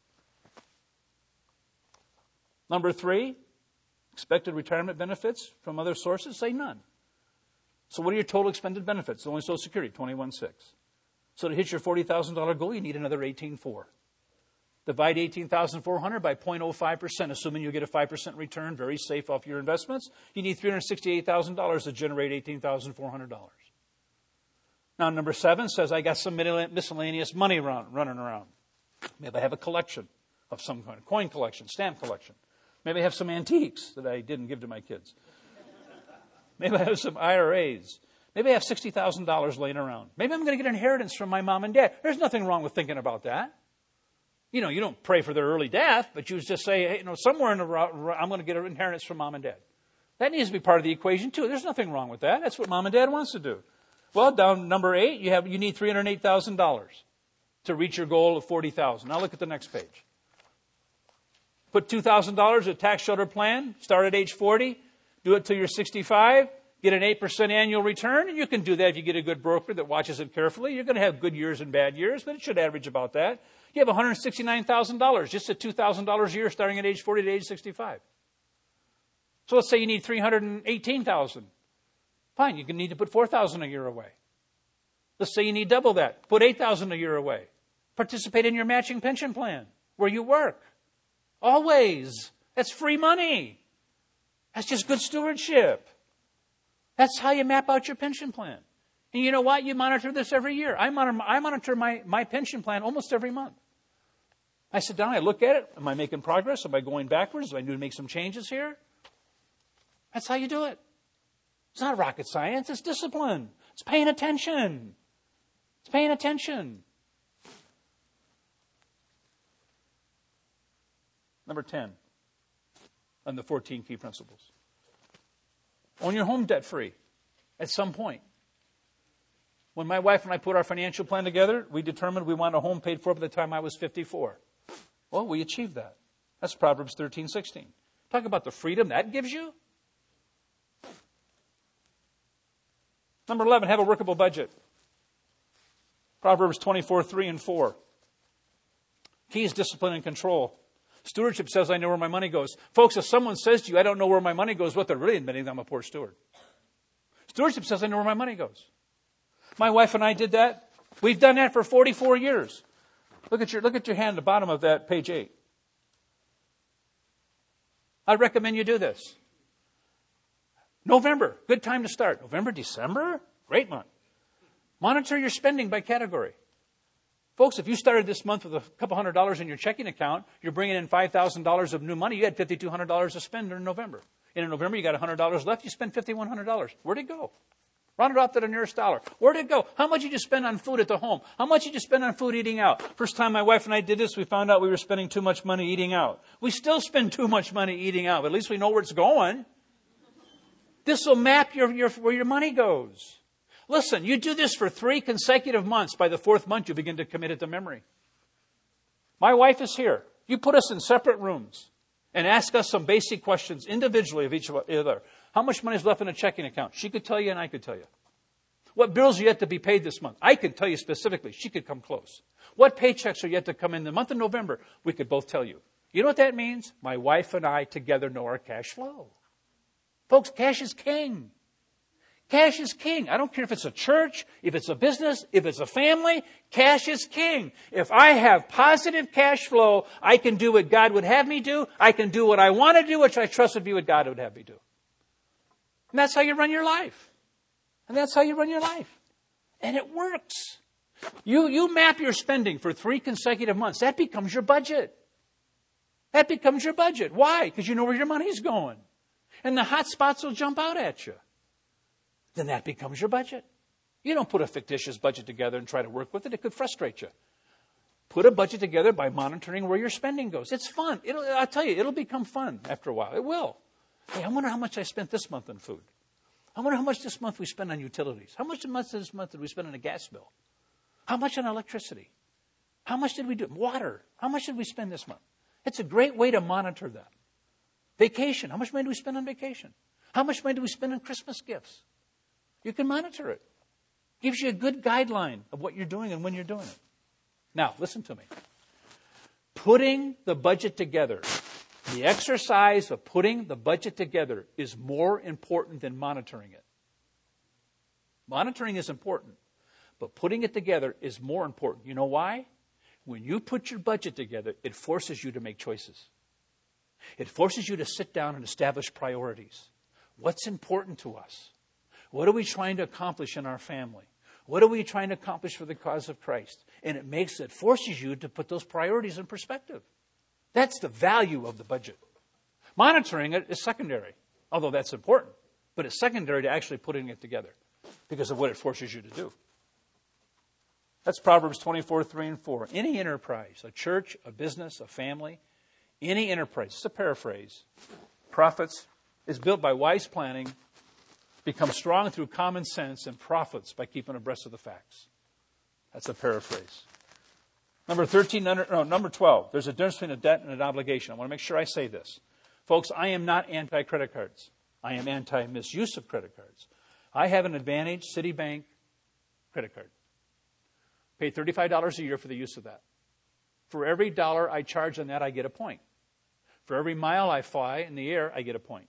Number three, expected retirement benefits from other sources, say none. So what are your total expended benefits? Only Social Security, twenty-one thousand six hundred dollars. So to hit your forty thousand dollars goal, you need another eighteen thousand four hundred dollars. Divide eighteen thousand four hundred by zero point zero five percent, assuming you get a five percent return, very safe off your investments. You need three hundred sixty-eight thousand dollars to generate eighteen thousand four hundred dollars. Now, number seven says, I got some miscellaneous money run, running around. Maybe I have a collection of some kind, coin collection, stamp collection. Maybe I have some antiques that I didn't give to my kids. Maybe I have some I R As. Maybe I have sixty thousand dollars laying around. Maybe I'm going to get an inheritance from my mom and dad. There's nothing wrong with thinking about that. You know, you don't pray for their early death, but you just say, hey, you know, somewhere in the route, I'm going to get an inheritance from mom and dad. That needs to be part of the equation too. There's nothing wrong with that. That's what mom and dad wants to do. Well, down number eight, you have you need three hundred eight thousand dollars to reach your goal of forty thousand dollars. Now look at the next page. Put two thousand dollars in a tax shelter plan. Start at age forty. Do it till you're sixty-five. Get an eight percent annual return. And you can do that if you get a good broker that watches it carefully. You're going to have good years and bad years, but it should average about that. You have one hundred sixty-nine thousand dollars just at two thousand dollars a year starting at age forty to age sixty-five. So let's say you need three hundred eighteen thousand dollars. Fine, you can need to put four thousand dollars a year away. Let's say you need double that. Put eight thousand dollars a year away. Participate in your matching pension plan where you work. Always. That's free money. That's just good stewardship. That's how you map out your pension plan. And you know what? You monitor this every year. I monitor, I monitor my, my pension plan almost every month. I sit down, I look at it. Am I making progress? Am I going backwards? Do I need to make some changes here? That's how you do it. It's not rocket science. It's discipline. It's paying attention. It's paying attention. Number ten on the fourteen key principles. Own your home debt-free at some point. When my wife and I put our financial plan together, we determined we wanted a home paid for by the time I was fifty-four. Well, we achieved that. That's Proverbs thirteen sixteen. Talk about the freedom that gives you. Number eleven, have a workable budget. Proverbs twenty-four, three and four. Key is discipline and control. Stewardship says, I know where my money goes. Folks, if someone says to you, I don't know where my money goes, what they're really admitting, I'm a poor steward. Stewardship says, I know where my money goes. My wife and I did that. We've done that for forty-four years. Look at your, look at your hand at the bottom of that, page eight. I recommend you do this. November, good time to start. November, December, great month. Monitor your spending by category. Folks, if you started this month with a couple hundred dollars in your checking account, you're bringing in five thousand dollars of new money. You had five thousand two hundred dollars to spend in November. And in November, you got one hundred dollars left. You spent five thousand one hundred dollars. Where'd it go? Round it off to the nearest dollar. Where'd it go? How much did you spend on food at the home? How much did you spend on food eating out? First time my wife and I did this, we found out we were spending too much money eating out. We still spend too much money eating out, but at least we know where it's going. This will map your, your, where your money goes. Listen, you do this for three consecutive months. By the fourth month, you begin to commit it to memory. My wife is here. You put us in separate rooms and ask us some basic questions individually of each other. How much money is left in a checking account? She could tell you and I could tell you. What bills are yet to be paid this month? I could tell you specifically. She could come close. What paychecks are yet to come in the month of November? We could both tell you. You know what that means? My wife and I together know our cash flow. Folks, cash is king. Cash is king. I don't care if it's a church, if it's a business, if it's a family. Cash is king. If I have positive cash flow, I can do what God would have me do. I can do what I want to do, which I trust would be what God would have me do. And that's how you run your life. And that's how you run your life. And it works. You, you map your spending for three consecutive months. That becomes your budget. That becomes your budget. Why? Because you know where your money's going. And the hot spots will jump out at you. Then that becomes your budget. You don't put a fictitious budget together and try to work with it. It could frustrate you. Put a budget together by monitoring where your spending goes. It's fun. It'll, I'll tell you, it'll become fun after a while. It will. Hey, I wonder how much I spent this month on food. I wonder how much this month we spent on utilities. How much this month did we spend on a gas bill? How much on electricity? How much did we do? Water. How much did we spend this month? It's a great way to monitor that. Vacation. How much money do we spend on vacation? How much money do we spend on Christmas gifts? You can monitor it. Gives you a good guideline of what you're doing and when you're doing it. Now, listen to me. Putting the budget together, the exercise of putting the budget together is more important than monitoring it. Monitoring is important, but putting it together is more important. You know why? When you put your budget together, it forces you to make choices. It forces you to sit down and establish priorities. What's important to us? What are we trying to accomplish in our family? What are we trying to accomplish for the cause of Christ? And it makes it forces you to put those priorities in perspective. That's the value of the budget. Monitoring it is secondary, although that's important. But it's secondary to actually putting it together because of what it forces you to do. That's Proverbs twenty-four, three and four. Any enterprise, a church, a business, a family, any enterprise, it's a paraphrase, profits, is built by wise planning, becomes strong through common sense, and profits by keeping abreast of the facts. That's a paraphrase. Number thirteen, no, number twelve, there's a difference between a debt and an obligation. I want to make sure I say this. Folks, I am not anti-credit cards. I am anti-misuse of credit cards. I have an Advantage Citibank credit card. Pay thirty-five dollars a year for the use of that. For every dollar I charge on that, I get a point. For every mile I fly in the air, I get a point.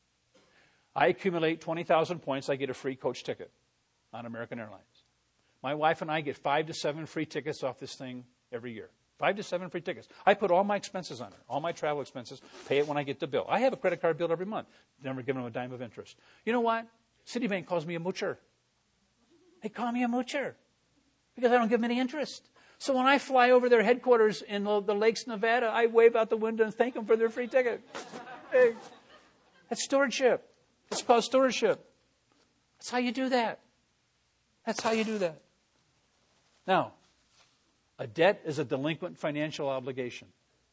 I accumulate twenty thousand points, I get a free coach ticket on American Airlines. My wife and I get five to seven free tickets off this thing every year. Five to seven free tickets. I put all my expenses on it, all my travel expenses, pay it when I get the bill. I have a credit card bill every month. Never given them a dime of interest. You know what? Citibank calls me a moocher. They call me a moocher because I don't give them any interest. So when I fly over their headquarters in the, the Lakes, Nevada, I wave out the window and thank them for their free ticket. Hey, that's stewardship. It's called stewardship. That's how you do that. That's how you do that. Now, a debt is a delinquent financial obligation.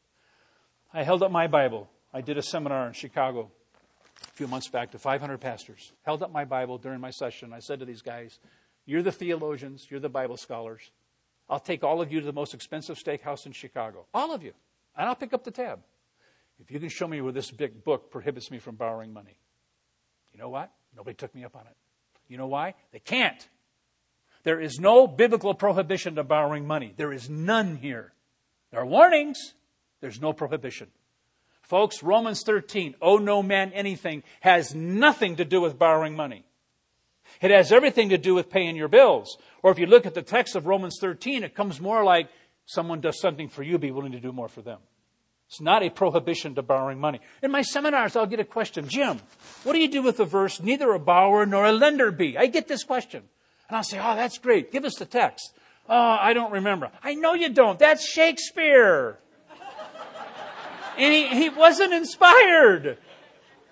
I held up my Bible. I did a seminar in Chicago a few months back to five hundred pastors. Held up my Bible during my session. I said to these guys, you're the theologians, you're the Bible scholars. I'll take all of you to the most expensive steakhouse in Chicago. All of you. And I'll pick up the tab. If you can show me where this big book prohibits me from borrowing money. You know what? Nobody took me up on it. You know why? They can't. There is no biblical prohibition to borrowing money. There is none here. There are warnings. There's no prohibition. Folks, Romans thirteen, owe no man anything, has nothing to do with borrowing money. It has everything to do with paying your bills. Or if you look at the text of Romans thirteen, it comes more like someone does something for you, be willing to do more for them. It's not a prohibition to borrowing money. In my seminars, I'll get a question. Jim, what do you do with the verse, neither a borrower nor a lender be? I get this question. And I'll say, oh, that's great. Give us the text. Oh, I don't remember. I know you don't. That's Shakespeare. And he, he wasn't inspired.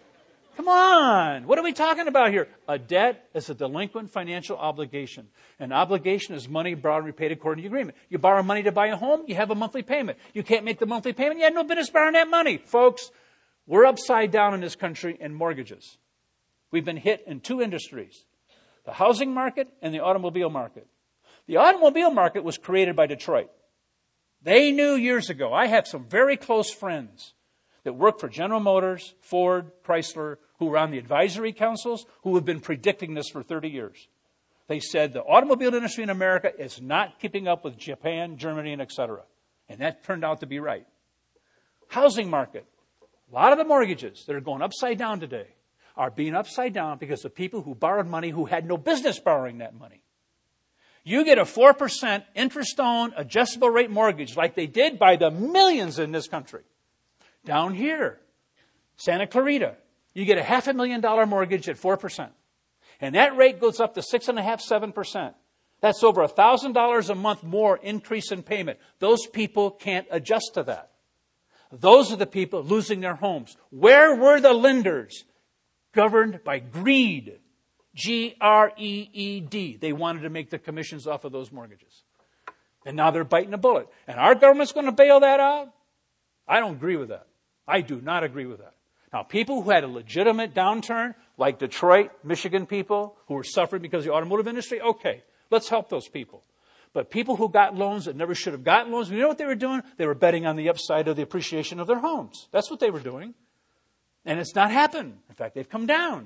Come on. What are we talking about here? A debt is a delinquent financial obligation. An obligation is money borrowed and repaid according to the agreement. You borrow money to buy a home, you have a monthly payment. You can't make the monthly payment, you have no business borrowing that money. Folks, we're upside down in this country in mortgages. We've been hit in two industries, the housing market and the automobile market. The automobile market was created by Detroit. They knew years ago. I have some very close friends that work for General Motors, Ford, Chrysler, who were on the advisory councils, who have been predicting this for thirty years. They said the automobile industry in America is not keeping up with Japan, Germany, and et cetera. And that turned out to be right. Housing market. A lot of the mortgages that are going upside down today are being upside down because of people who borrowed money who had no business borrowing that money. You get a four percent interest-owned adjustable rate mortgage like they did by the millions in this country. Down here, Santa Clarita, you get a half a million dollar mortgage at four percent. And that rate goes up to six point five, seven percent. That's over one thousand dollars a month more increase in payment. Those people can't adjust to that. Those are the people losing their homes. Where were the lenders? Governed by greed. G R E E D. They wanted to make the commissions off of those mortgages. And now they're biting a bullet. And our government's going to bail that out? I don't agree with that. I do not agree with that. Now, people who had a legitimate downturn, like Detroit, Michigan people, who were suffering because of the automotive industry, okay, let's help those people. But people who got loans that never should have gotten loans, you know what they were doing? They were betting on the upside of the appreciation of their homes. That's what they were doing. And it's not happened. In fact, they've come down.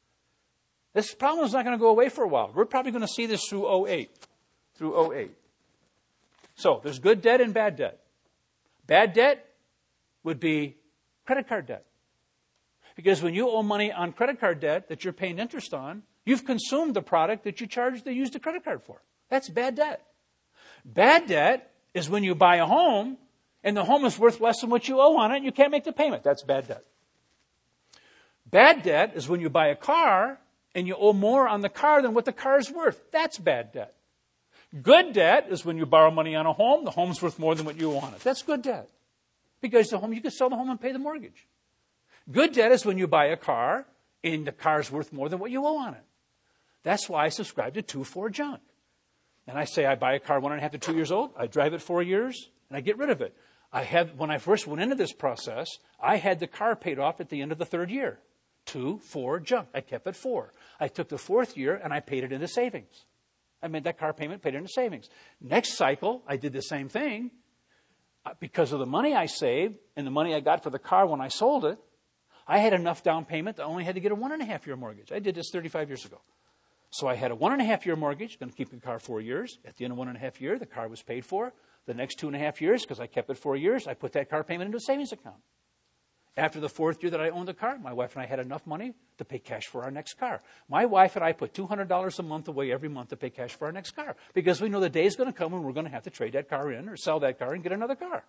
This problem is not going to go away for a while. We're probably going to see this through oh eight. Through oh eight. So, there's good debt and bad debt. Bad debt would be credit card debt. Because when you owe money on credit card debt that you're paying interest on, you've consumed the product that you charged to use the credit card for. That's bad debt. Bad debt is when you buy a home and the home is worth less than what you owe on it and you can't make the payment. That's bad debt. Bad debt is when you buy a car and you owe more on the car than what the car is worth. That's bad debt. Good debt is when you borrow money on a home, the home's worth more than what you owe on it. That's good debt. Because the home, you can sell the home and pay the mortgage. Good debt is when you buy a car and the car's worth more than what you owe on it. That's why I subscribe to two four junk. And I say I buy a car one and a half to two years old, I drive it four years, and I get rid of it. I had, when I first went into this process, I had the car paid off at the end of the third year. Two, four, junk. I kept it four. I took the fourth year and I paid it into savings. I made that car payment, paid it into savings. Next cycle, I did the same thing. Because of the money I saved and the money I got for the car when I sold it, I had enough down payment that I only had to get a one and a half year mortgage. I did this thirty-five years ago. So I had a one and a half year mortgage, going to keep the car four years. At the end of one and a half year, the car was paid for. The next two and a half years, because I kept it four years, I put that car payment into a savings account. After the fourth year that I owned the car, my wife and I had enough money to pay cash for our next car. My wife and I put two hundred dollars a month away every month to pay cash for our next car. Because we know the day is going to come when we're going to have to trade that car in or sell that car and get another car.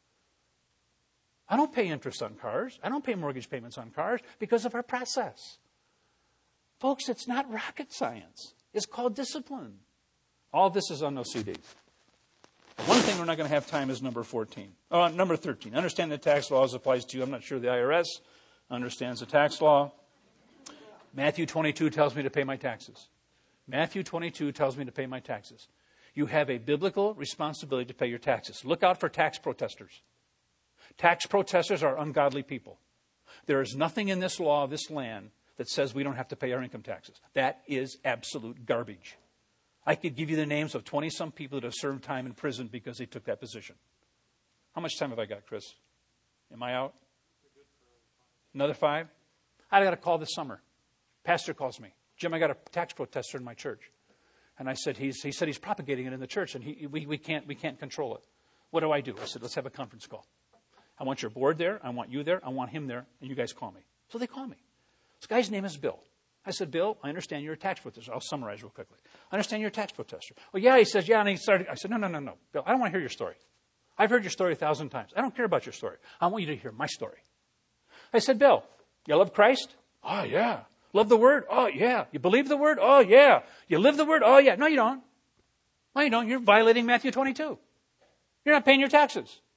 I don't pay interest on cars. I don't pay mortgage payments on cars because of our process. Folks, it's not rocket science. It's called discipline. All this is on those C Ds. One thing we're not going to have time is number fourteen. Oh, number thirteen. Understand the tax laws applies to you. I'm not sure the I R S understands the tax law. Matthew twenty-two tells me to pay my taxes. Matthew twenty-two tells me to pay my taxes. You have a biblical responsibility to pay your taxes. Look out for tax protesters. Tax protesters are ungodly people. There is nothing in this law of this land that says we don't have to pay our income taxes. That is absolute garbage. I could give you the names of twenty-some people that have served time in prison because they took that position. How much time have I got, Chris? Am I out? Another five? I got a call this summer. Pastor calls me. Jim, I got a tax protester in my church. And I said, he's, he said he's propagating it in the church, and he, we, we, can't, we can't control it. What do I do? I said, let's have a conference call. I want your board there. I want you there. I want him there. And you guys call me. So they call me. This guy's name is Bill. I said, Bill, I understand you're a tax protester. I'll summarize real quickly. I understand you're a tax protester. Well, yeah, he says, yeah, and he started. I said, no, no, no, no. Bill, I don't want to hear your story. I've heard your story a thousand times. I don't care about your story. I want you to hear my story. I said, Bill, you love Christ? Oh, yeah. Love the Word? Oh, yeah. You believe the Word? Oh, yeah. You live the Word? Oh, yeah. No, you don't. No, you don't. You're violating Matthew twenty-two. You're not paying your taxes.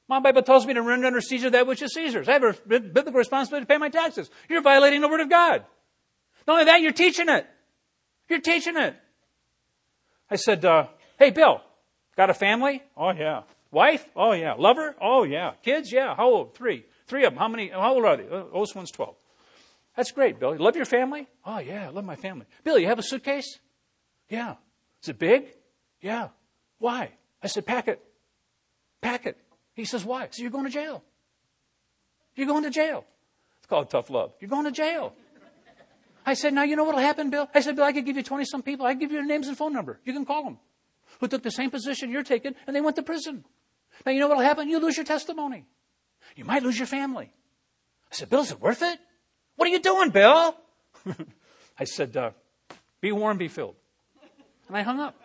My Bible tells me to render under Caesar that which is Caesar's. I have a biblical responsibility to pay my taxes. You're violating the Word of God. Not only that, you're teaching it. You're teaching it. I said, uh, hey, Bill, got a family? Oh, yeah. Wife? Oh, yeah. Lover? Oh, yeah. Kids? Yeah. How old? Three. Three of them. How many? How old are they? Oh, oldest one's twelve. That's great, Bill. You love your family? Oh, yeah. I love my family. Bill, you have a suitcase? Yeah. Is it big? Yeah. Why? I said, pack it. Pack it. He says, why? I said, you're going to jail. You're going to jail. It's called tough love. You're going to jail. I said, now you know what will happen, Bill? I said, Bill, I could give you twenty-some people. I could give you their names and phone number. You can call them. Who took the same position you're taking, and they went to prison. Now you know what will happen? You lose your testimony. You might lose your family. I said, Bill, is it worth it? What are you doing, Bill? I said, uh, be warm, be filled. And I hung up.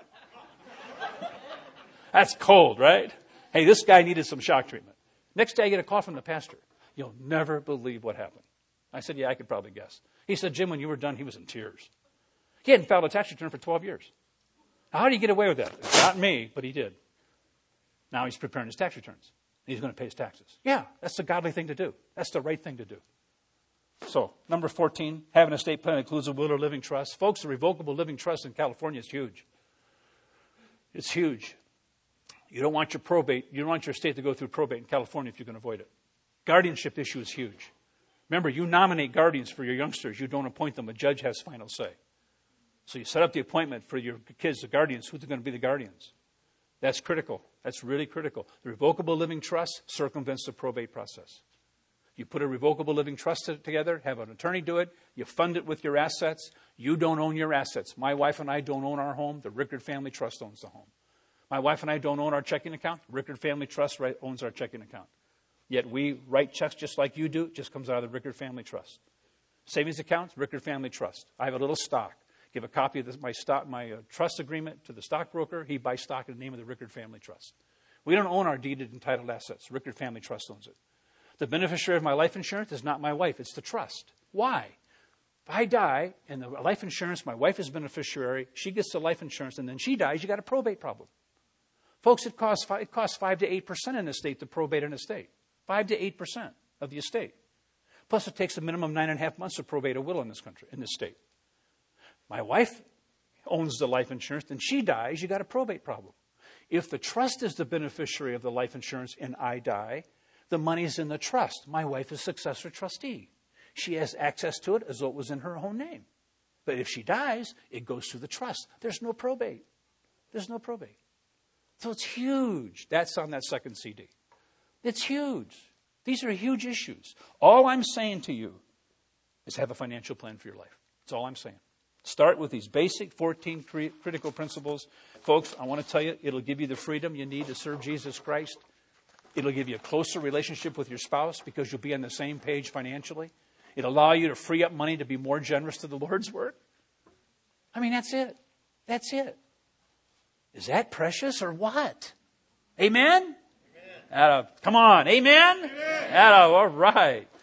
That's cold, right? Hey, this guy needed some shock treatment. Next day I get a call from the pastor. You'll never believe what happened. I said, yeah, I could probably guess. He said, Jim, when you were done, he was in tears. He hadn't filed a tax return for twelve years. Now, how did he get away with that? Not me, but he did. Now he's preparing his tax returns. He's going to pay his taxes. Yeah, that's the godly thing to do. That's the right thing to do. So, number fourteen, having an estate plan includes a will or living trust. Folks, a revocable living trust in California is huge. It's huge. You don't want your probate, you don't want your estate to go through probate in California if you can avoid it. Guardianship issue is huge. Remember, you nominate guardians for your youngsters. You don't appoint them. A judge has final say. So you set up the appointment for your kids, the guardians. Who's going to be the guardians? That's critical. That's really critical. The revocable living trust circumvents the probate process. You put a revocable living trust together, have an attorney do it, you fund it with your assets. You don't own your assets. My wife and I don't own our home. The Rickard Family Trust owns the home. My wife and I don't own our checking account. Rickard Family Trust owns our checking account. Yet we write checks just like you do. It just comes out of the Rickard Family Trust. Savings accounts, Rickard Family Trust. I have a little stock. Give a copy of this, my stock, my uh, trust agreement to the stockbroker. He buys stock in the name of the Rickard Family Trust. We don't own our deeded entitled assets. Rickard Family Trust owns it. The beneficiary of my life insurance is not my wife. It's the trust. Why? If I die and the life insurance, my wife is beneficiary, she gets the life insurance, and then she dies, you got a probate problem. Folks, it costs five, it costs five to eight percent in the estate to probate an estate. Five to eight percent of the estate. Plus, it takes a minimum nine and a half months to probate a will in this country, in this state. My wife owns the life insurance, and she dies, you got a probate problem. If the trust is the beneficiary of the life insurance and I die, the money's in the trust. My wife is successor trustee. She has access to it as though it was in her own name. But if she dies, it goes through the trust. There's no probate. There's no probate. So it's huge. That's on that second C D. It's huge. These are huge issues. All I'm saying to you is have a financial plan for your life. That's all I'm saying. Start with these basic fourteen critical principles. Folks, I want to tell you, it'll give you the freedom you need to serve Jesus Christ. It'll give you a closer relationship with your spouse because you'll be on the same page financially. It'll allow you to free up money to be more generous to the Lord's work. I mean, that's it. That's it. Is that precious or what? Amen? Amen. Come on. Amen? Amen. All right.